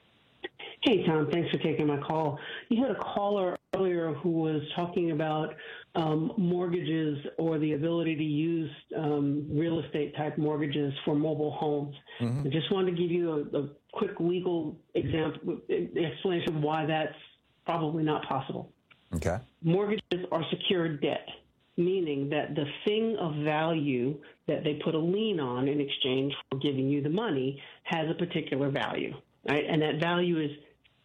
E: Hey, Tom, thanks for taking my call. You had a caller earlier who was talking about um, mortgages or the ability to use um, real estate type mortgages for mobile homes. Mm-hmm. I just wanted to give you a, a quick legal example, explanation of why that's probably not possible.
Q: Okay.
E: Mortgages are secured debt, meaning that the thing of value that they put a lien on in exchange for giving you the money has a particular value, right? And that value is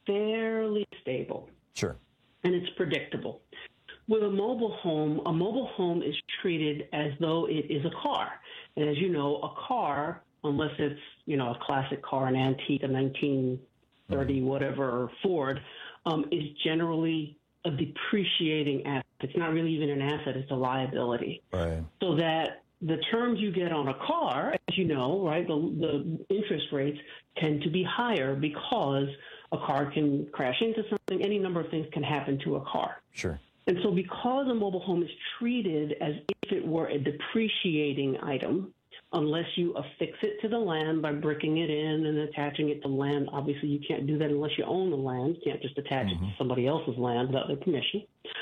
E: fairly stable.
Q: Sure.
E: And it's predictable. With a mobile home, a mobile home is treated as though it is a car. And as you know, a car, unless it's, you know, a classic car, an antique, a nineteen thirty mm-hmm. whatever Ford, um, is generally a depreciating asset. It's not really even an asset, it's a liability.
Q: Right.
E: So that the terms you get on a car, as you know, right, the, the interest rates tend to be higher because a car can crash into something. Any number of things can happen to a car.
Q: Sure.
E: And so because a mobile home is treated as if it were a depreciating item, unless you affix it to the land by bricking it in and attaching it to land, obviously you can't do that unless you own the land. You can't just attach mm-hmm. it to somebody else's land without their permission.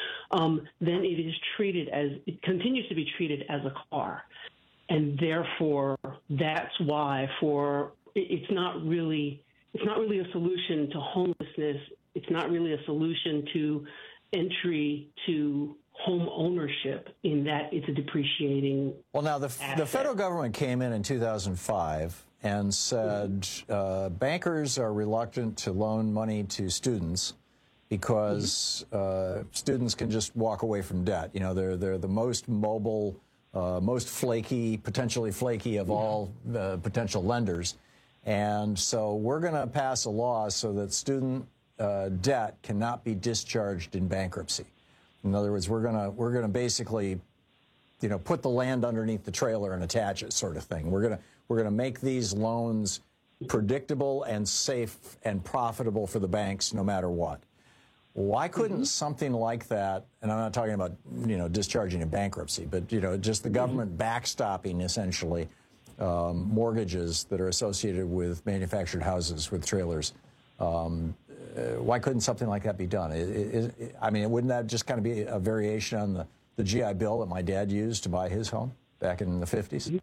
E: Um, then it is treated as, it continues to be treated as a car. And therefore, that's why for, it's not really, it's not really a solution to homelessness. It's not really a solution to entry to home ownership in that it's a depreciating
Q: Well, now, the,
E: asset.
Q: the federal government came in in two thousand five and said
E: mm-hmm.
Q: uh, bankers are reluctant to loan money to students because mm-hmm. uh, students can just walk away from debt. You know, they're, they're the most mobile, uh, most flaky, potentially flaky of all uh, potential lenders. And so we're going to pass a law so that student uh, debt cannot be discharged in bankruptcy. In other words, we're going to we're going to basically, you know, put the land underneath the trailer and attach it, sort of thing. We're going to we're going to make these loans predictable and safe and profitable for the banks no matter what. Why couldn't mm-hmm. something like that, and I'm not talking about, you know, discharging in bankruptcy, but, you know, just the government mm-hmm. backstopping essentially um, mortgages that are associated with manufactured houses with trailers. Um, uh, why couldn't something like that be done? It, it, it, I mean, wouldn't that just kind of be a variation on the, the G I Bill that my dad used to buy his home back in the fifties?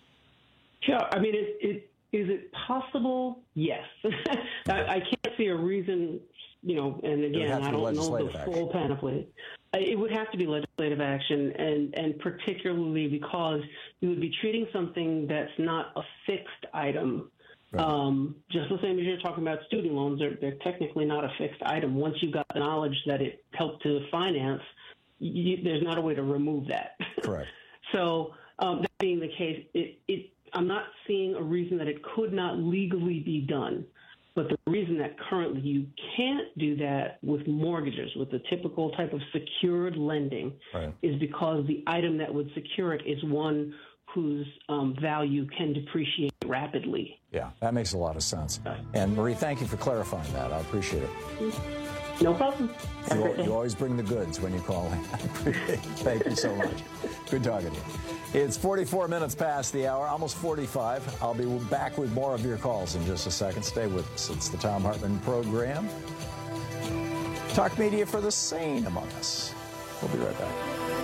E: Yeah, I mean, it, it, is it possible? Yes. I, I can't see a reason you know, and again, I don't know the full panoply. It would have to be legislative action, and, and particularly because you would be treating something that's not a fixed item. Right. Um, just the same as you're talking about student loans, they're, they're technically not a fixed item. Once you've got the knowledge that it helped to finance, you, there's not a way to remove that.
Q: Correct.
E: So um, that being the case, it, it, I'm not seeing a reason that it could not legally be done. But the reason that currently you can't do that with mortgages, with the typical type of secured lending, right, is because the item that would secure it is one whose um, value can depreciate rapidly.
Q: Yeah, that makes a lot of sense. And Marie, thank you for clarifying that. I appreciate it.
E: No problem.
Q: You, you always bring the goods when you call in. I appreciate it. Thank you so much. Good talking to you. It's forty-four minutes past the hour, almost forty-five. I'll be back with more of your calls in just a second. Stay with us. It's the Thom Hartmann Program. Talk media for the sane among us. We'll be right back.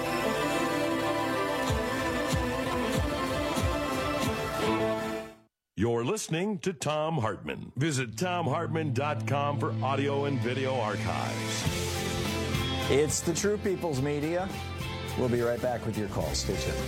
P: You're listening to Thom Hartmann. Visit thom hartmann dot com for audio and video archives.
Q: It's the True People's Media. We'll be right back with your calls. Stay tuned.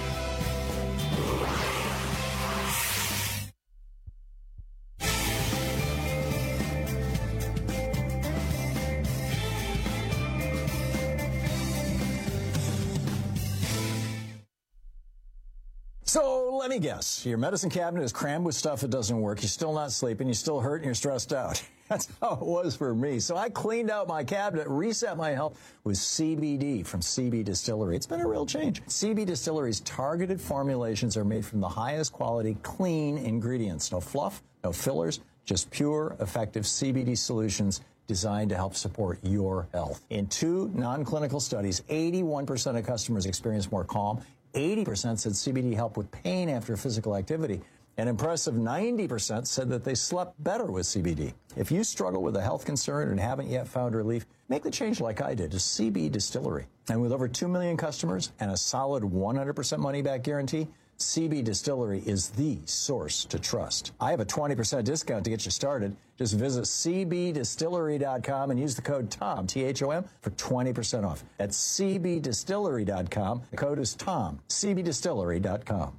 Q: So let me guess, your medicine cabinet is crammed with stuff that doesn't work. You're still not sleeping. You're still hurt and you're stressed out. That's how it was for me. So I cleaned out my cabinet, reset my health with C B D from C B Distillery. It's been a real change. C B Distillery's targeted formulations are made from the highest quality, clean ingredients. No fluff, no fillers, just pure, effective C B D solutions designed to help support your health. In two non-clinical studies, eighty-one percent of customers experienced more calm. eighty percent said C B D helped with pain after physical activity. An impressive ninety percent said that they slept better with C B D. If you struggle with a health concern and haven't yet found relief, make the change like I did to C B Distillery. And with over two million customers and a solid one hundred percent money-back guarantee, C B Distillery is the source to trust. I have a twenty percent discount to get you started. Just visit c b distillery dot com and use the code TOM, T H O M, for twenty percent off. That's c b distillery dot com. The code is TOM, c b distillery dot com.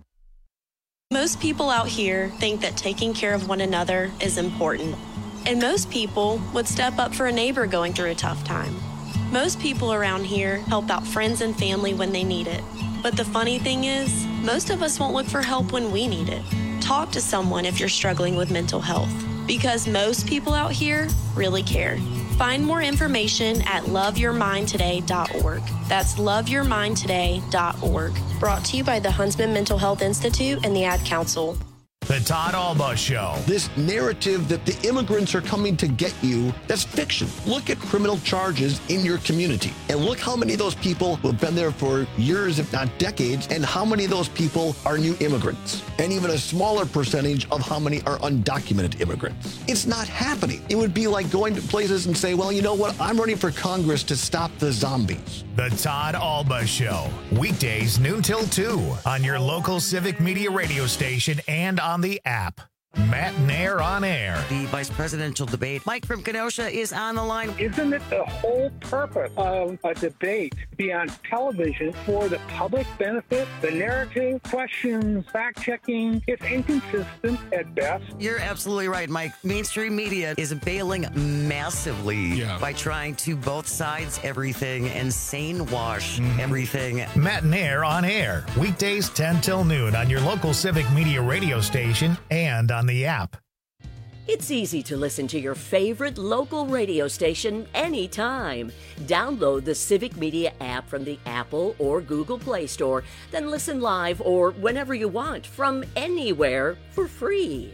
C: Most people out here think that taking care of one another is important. And most people would step up for a neighbor going through a tough time. Most people around here help out friends and family when they need it. But the funny thing is, most of us won't look for help when we need it. Talk to someone if you're struggling with mental health, because most people out here really care. Find more information at love your mind today dot org. That's love your mind today dot org. Brought to you by the Huntsman Mental Health Institute and the Ad Council.
A: The Todd Alba Show.
R: This narrative that the immigrants are coming to get you, that's fiction. Look at criminal charges in your community and look how many of those people who have been there for years, if not decades, and how many of those people are new immigrants, and even a smaller percentage of how many are undocumented immigrants. It's not happening. It would be like going to places and say, well, you know what? I'm running for Congress to stop the zombies.
A: The Todd Alba Show. Weekdays noon till two on your local Civic Media radio station and on the app. Matt Nair on air.
N: The vice presidential debate. Mike from Kenosha is on the line.
W: Isn't it the whole purpose of a debate to be on television for the public benefit? The narrative, questions, fact-checking, it's inconsistent at best.
N: You're absolutely right, Mike. Mainstream media is bailing massively yeah. by trying to both sides everything and sane wash mm-hmm. everything.
A: Matt Nair on air. Weekdays ten till noon on your local Civic Media radio station and on the app.
T: It's easy to listen to your favorite local radio station anytime. Download the Civic Media app from the Apple or Google Play Store, then listen live or whenever you want from anywhere for free.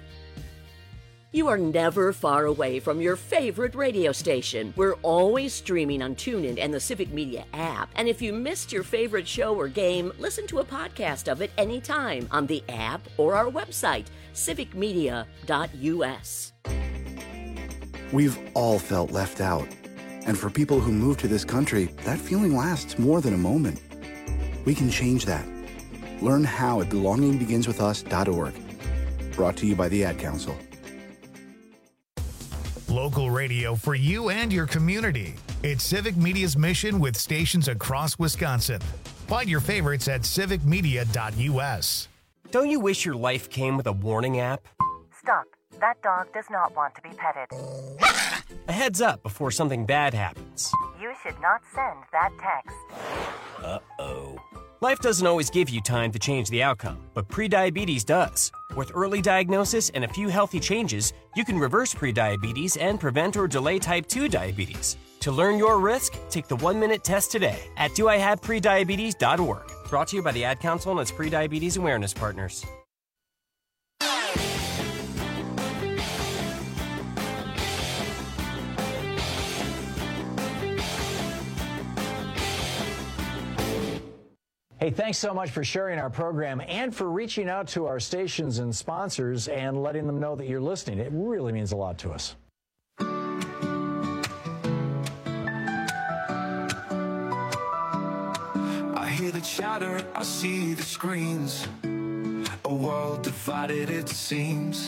T: You are never far away from your favorite radio station. We're always streaming on TuneIn and the Civic Media app. And if you missed your favorite show or game, listen to a podcast of it anytime on the app or our website, civic media dot u s.
U: We've all felt left out. And for people who move to this country, that feeling lasts more than a moment. We can change that. Learn how at belonging begins with us dot org. Brought to you by the Ad Council.
A: local radio for you and your community. It's Civic Media's mission with stations across Wisconsin. Find your favorites at civic media dot U S.
B: Don't you wish your life came with a warning app?
D: Stop. That dog does not want to be petted.
B: A heads up before something bad happens.
D: You should not send that text.
B: Uh-oh. Life doesn't always give you time to change the outcome, but prediabetes does. With early diagnosis and a few healthy changes, you can reverse prediabetes and prevent or delay type two diabetes. To learn your risk, take the one-minute test today at do I have prediabetes dot org. Brought to you by the Ad Council and its prediabetes awareness partners.
Q: Hey, thanks so much for sharing our program and for reaching out to our stations and sponsors and letting them know that you're listening. It really means a lot to us.
S: I hear the chatter, I see the screams. A world divided, it seems.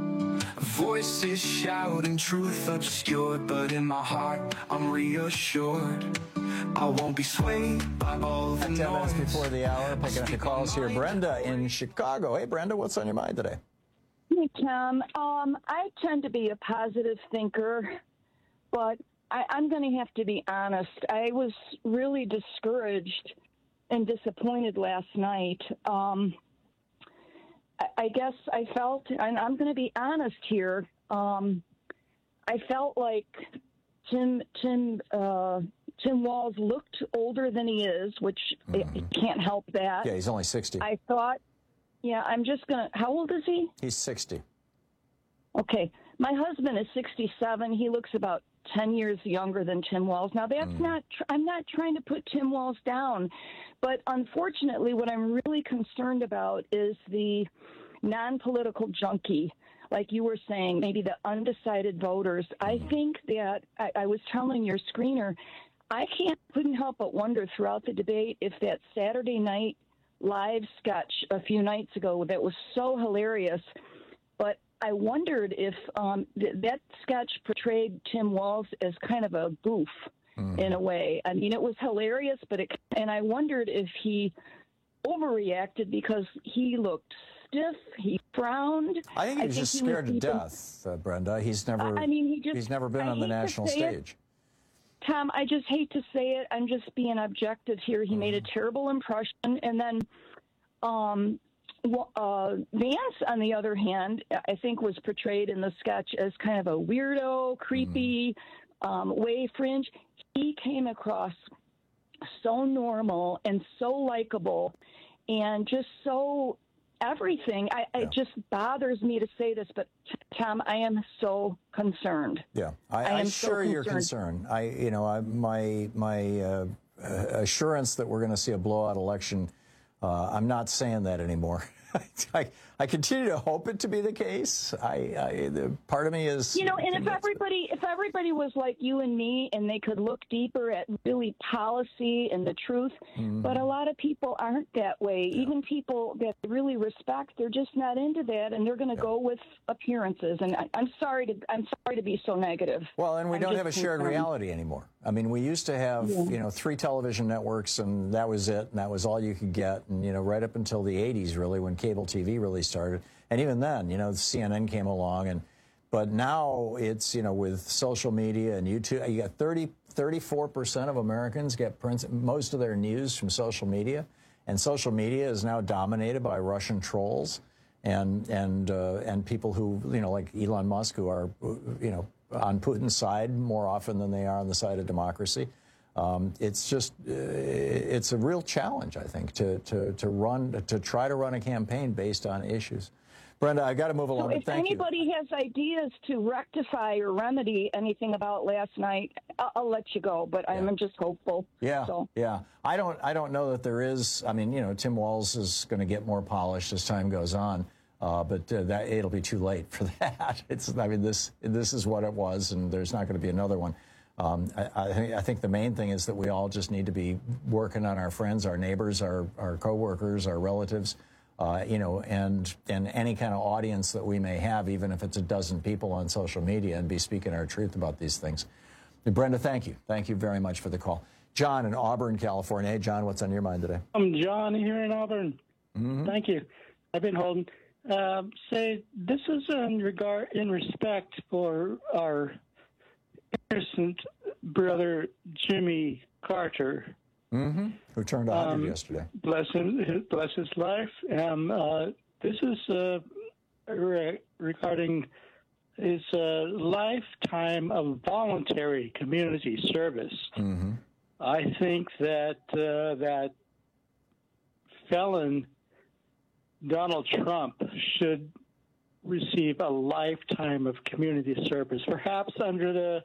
S: Voices shouting, truth obscured, but in my heart, I'm reassured. I won't be swayed by all the noise.
Q: Ten minutes before the hour, picking up the calls here. Brenda in Chicago. Hey, Brenda, what's on your mind today?
V: Hey, Tom. Um, I tend to be a positive thinker, but I, I'm going to have to be honest. I was really discouraged and disappointed last night. Um, I, I guess I felt, and I'm going to be honest here, um, I felt like Tim Tim uh, Tim Walz looked older than he is, which mm-hmm. I can't help that.
Q: Yeah, he's only sixty.
V: I thought, yeah, I'm just going to, how old is he?
Q: He's sixty.
V: Okay. My husband is sixty-seven. He looks about ten years younger than Tim Walz. Now, that's mm. not, tr- I'm not trying to put Tim Walz down, but unfortunately, what I'm really concerned about is the non-political junkie. Like you were saying, maybe the undecided voters. I think that I, I was telling your screener, I can't couldn't help but wonder throughout the debate if that Saturday night live sketch a few nights ago that was so hilarious, but I wondered if um, th- that sketch portrayed Tim Walz as kind of a goof mm. in a way. I mean, it was hilarious, but it, and I wondered if he overreacted because he looked stiff, he frowned.
Q: I think he was I just scared was to even, death, uh, Brenda. He's never.
V: I mean, he just.
Q: He's never been
V: I
Q: on the national stage.
V: It. Tom, I just hate to say it. I'm just being objective here. He mm. made a terrible impression, and then, um, uh, Vance, on the other hand, I think was portrayed in the sketch as kind of a weirdo, creepy, mm. um, way fringe. He came across so normal and so likable, and just so. Everything. I, yeah. It just bothers me to say this, but Tom, I am so concerned.
Q: Yeah, I,
V: I
Q: I'm
V: so
Q: sure
V: concerned.
Q: you're concerned. I, you know, I, my my uh, assurance that we're going to see a blowout election. Uh, I'm not saying that anymore. I, I continue to hope it to be the case. I, I the part of me is
V: you know, and if everybody if everybody was like you and me, and they could look deeper at really policy and the truth, mm-hmm. but a lot of people aren't that way. Yeah. Even people that really respect, they're just not into that, and they're going to yeah. go with appearances. And I, I'm sorry to I'm sorry to be so negative.
Q: Well, and we
V: I'm
Q: don't have a shared
V: concerned.
Q: reality anymore. I mean, we used to have yeah. you know three television networks, and that was it, and that was all you could get, and you know right up until the eighties, really, when cable T V really started. And even then, you know, C N N came along, and but now it's, you know, with social media and YouTube, you got thirty, thirty-four percent of Americans get prints, most of their news from social media, and social media is now dominated by Russian trolls and and uh, and people who, you know, like Elon Musk, who are, you know, on Putin's side more often than they are on the side of democracy. Um, it's just, uh, it's a real challenge, I think, to, to, to run, to try to run a campaign based on issues. Brenda, I got to move along.
V: So if
Q: thank
V: anybody
Q: you.
V: has ideas to rectify or remedy anything about last night, I'll, I'll let you go. But yeah. I'm just hopeful.
Q: Yeah,
V: so.
Q: yeah. I don't, I don't know that there is. I mean, you know, Tim Walz is going to get more polished as time goes on, uh, but uh, that it'll be too late for that. It's, I mean, this, this is what it was, and there's not going to be another one. Um, I, I, think, I think the main thing is that we all just need to be working on our friends, our neighbors, our, our coworkers, our relatives, Uh, you know, and and any kind of audience that we may have, even if it's a dozen people on social media, and be speaking our truth about these things. And Brenda, thank you. Thank you very much for the call. John in Auburn, California. Hey, John, what's on your mind today?
F: I'm John here in Auburn.
Q: Mm-hmm.
F: Thank you. I've been holding. Uh, say, this is in regard, in respect for our innocent brother, Jimmy Carter.
Q: Mm-hmm. Who turned one hundred
F: Um,
Q: yesterday.
F: Bless him, bless his life. Um, uh, this is uh, re- regarding his uh, lifetime of voluntary community service.
Q: Mm-hmm.
F: I think that uh, that felon Donald Trump should receive a lifetime of community service, perhaps under the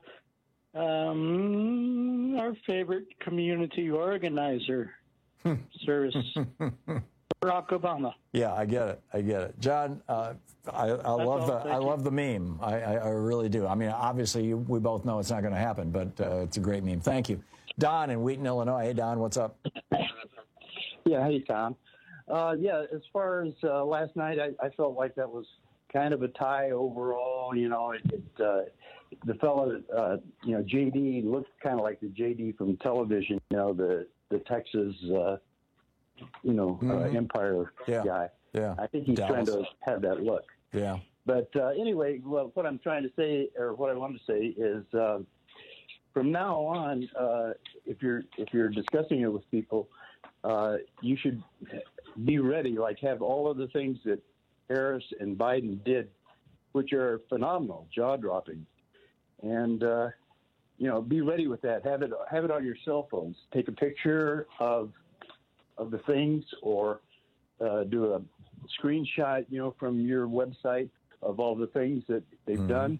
F: um, our favorite community organizer service, Barack Obama.
Q: Yeah, I get it. I get it, John. Uh, I, I love the I love the meme. I, I, I really do. I mean, obviously, you, we both know it's not going to happen, but uh, it's a great meme. Thank you, Don in Wheaton, Illinois. Hey, Don, what's up?
G: Yeah, hey, Tom. Uh, yeah, as far as uh, last night, I, I felt like that was kind of a tie overall. You know, it, it, uh, the fellow, uh, you know, J D looked kind of like the J D from television. You know, the the Texas, uh, you know,
Q: Mm-hmm.
G: uh, Empire
Q: Yeah.
G: guy.
Q: Yeah,
G: I think he's
Q: Dallas.
G: trying to have that look.
Q: Yeah.
G: But uh, anyway, well, what I'm trying to say, or what I want to say, is uh, from now on, uh, if you're if you're discussing it with people, uh, you should be ready. Like have all of the things that Harris and Biden did, which are phenomenal, jaw dropping, and uh, you know, be ready with that. Have it have it on your cell phones. Take a picture of of the things, or uh, do a screenshot, you know, from your website of all the things that they've
Q: Mm-hmm.
G: done,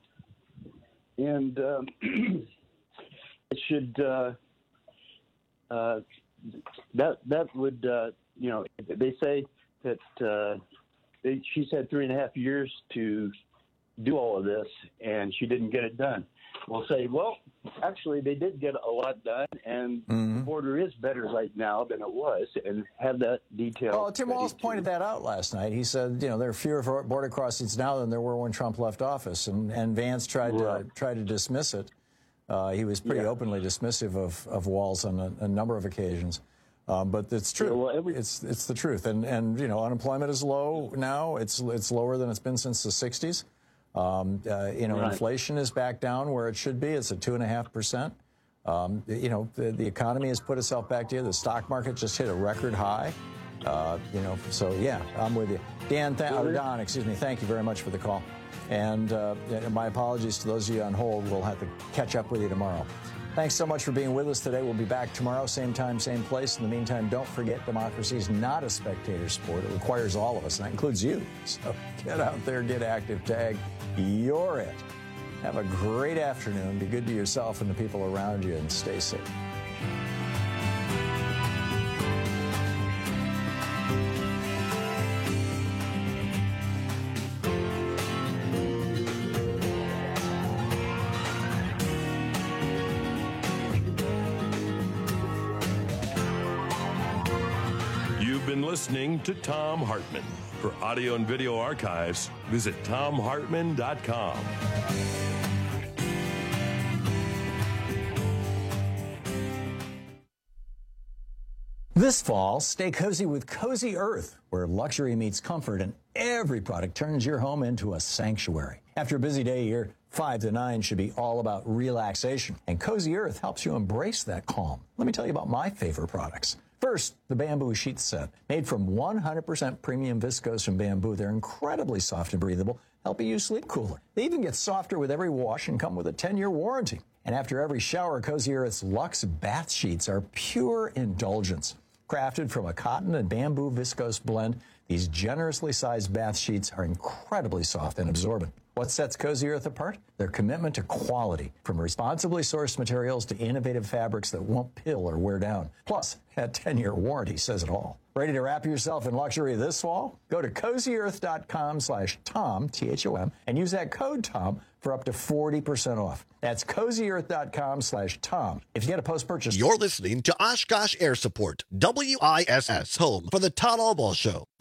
G: and um, it should uh, uh, that that would uh, you know, they say that uh, they, she's had three and a half years to do all of this, and she didn't get it done. We'll say, well, actually, they did get a lot done, and
Q: Mm-hmm.
G: the border is better right now than it was, and have that detail.
Q: Well, Tim Walz pointed that out last night. He said, you know, there are fewer border crossings now than there were when Trump left office, and, and Vance tried
G: Right.
Q: to tried to dismiss it. Uh, he was pretty
G: Yeah.
Q: openly dismissive of, of Walz on a, a number of occasions. Um, but it's true.
G: Yeah, well, every-
Q: it's it's the truth, and and you know, unemployment is low now. It's it's lower than it's been since the sixties. Um, uh, you know,
G: Right.
Q: inflation is back down where it should be. It's at two and a half percent. Um, you know, the, the economy has put itself back together. The stock market just hit a record high. Uh, you know, so yeah, I'm with you, Dan. Th- or Don, excuse me. Thank you very much for the call, and uh, my apologies to those of you on hold. We'll have to catch up with you tomorrow. Thanks so much for being with us today. We'll be back tomorrow, same time, same place. In the meantime, don't forget democracy is not a spectator sport. It requires all of us, and that includes you. So get out there, get active, tag. You're it. Have a great afternoon. Be good to yourself and the people around you, and stay safe.
P: You've been listening to Thom Hartmann. For audio and video archives, visit thom hartmann dot com.
Q: This fall, stay cozy with Cozy Earth, where luxury meets comfort and every product turns your home into a sanctuary. After a busy day here, five to nine should be all about relaxation, and Cozy Earth helps you embrace that calm. Let me tell you about my favorite products. First, the bamboo sheet set. Made from one hundred percent premium viscose from bamboo, they're incredibly soft and breathable, helping you sleep cooler. They even get softer with every wash and come with a ten-year warranty. And after every shower, Cozy Earth's Luxe bath sheets are pure indulgence. Crafted from a cotton and bamboo viscose blend, these generously sized bath sheets are incredibly soft and absorbent. What sets Cozy Earth apart? Their commitment to quality, from responsibly sourced materials to innovative fabrics that won't pill or wear down. Plus, that ten-year warranty says it all. Ready to wrap yourself in luxury this fall? Go to cozy earth dot com slash Tom, T H O M, and use that code Tom for up to forty percent off. That's cozy earth dot com slash Tom. If you get a post-purchase...
R: You're listening to Oshkosh Air Support, W I S S, home for the Todd Albaugh Show.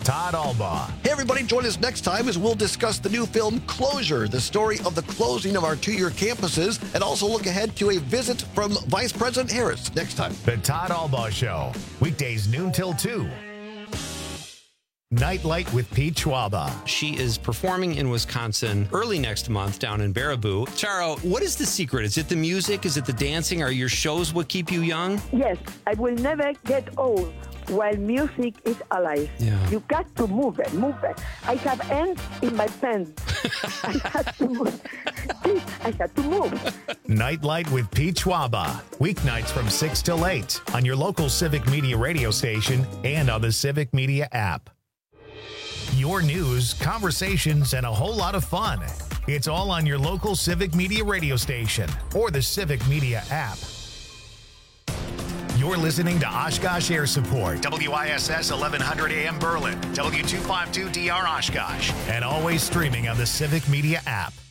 A: Todd Albaugh.
R: Hey, everybody, join us next time as we'll discuss the new film Closure, the story of the closing of our two-year campuses, and also look ahead to a visit from Vice President Harris next time.
A: The Todd Albaugh Show, weekdays noon till two. Nightlight with Pete Schwaba.
K: She is performing in Wisconsin early next month down in Baraboo. Charo, what is the secret? Is it the music? Is it the dancing? Are your shows what keep you young?
H: Yes, I will never get old while music is alive.
K: Yeah.
H: You got to move it, move it. I have ants in my pants. I had to move. I had to move.
A: Nightlight with Pete Schwaba. Weeknights from six till eight on your local Civic Media radio station and on the Civic Media app. Your news, conversations, and a whole lot of fun. It's all on your local Civic Media radio station or the Civic Media app. You're listening to Oshkosh Air Support, W I S S eleven hundred A M Berlin, W two fifty-two D R Oshkosh, and always streaming on the Civic Media app.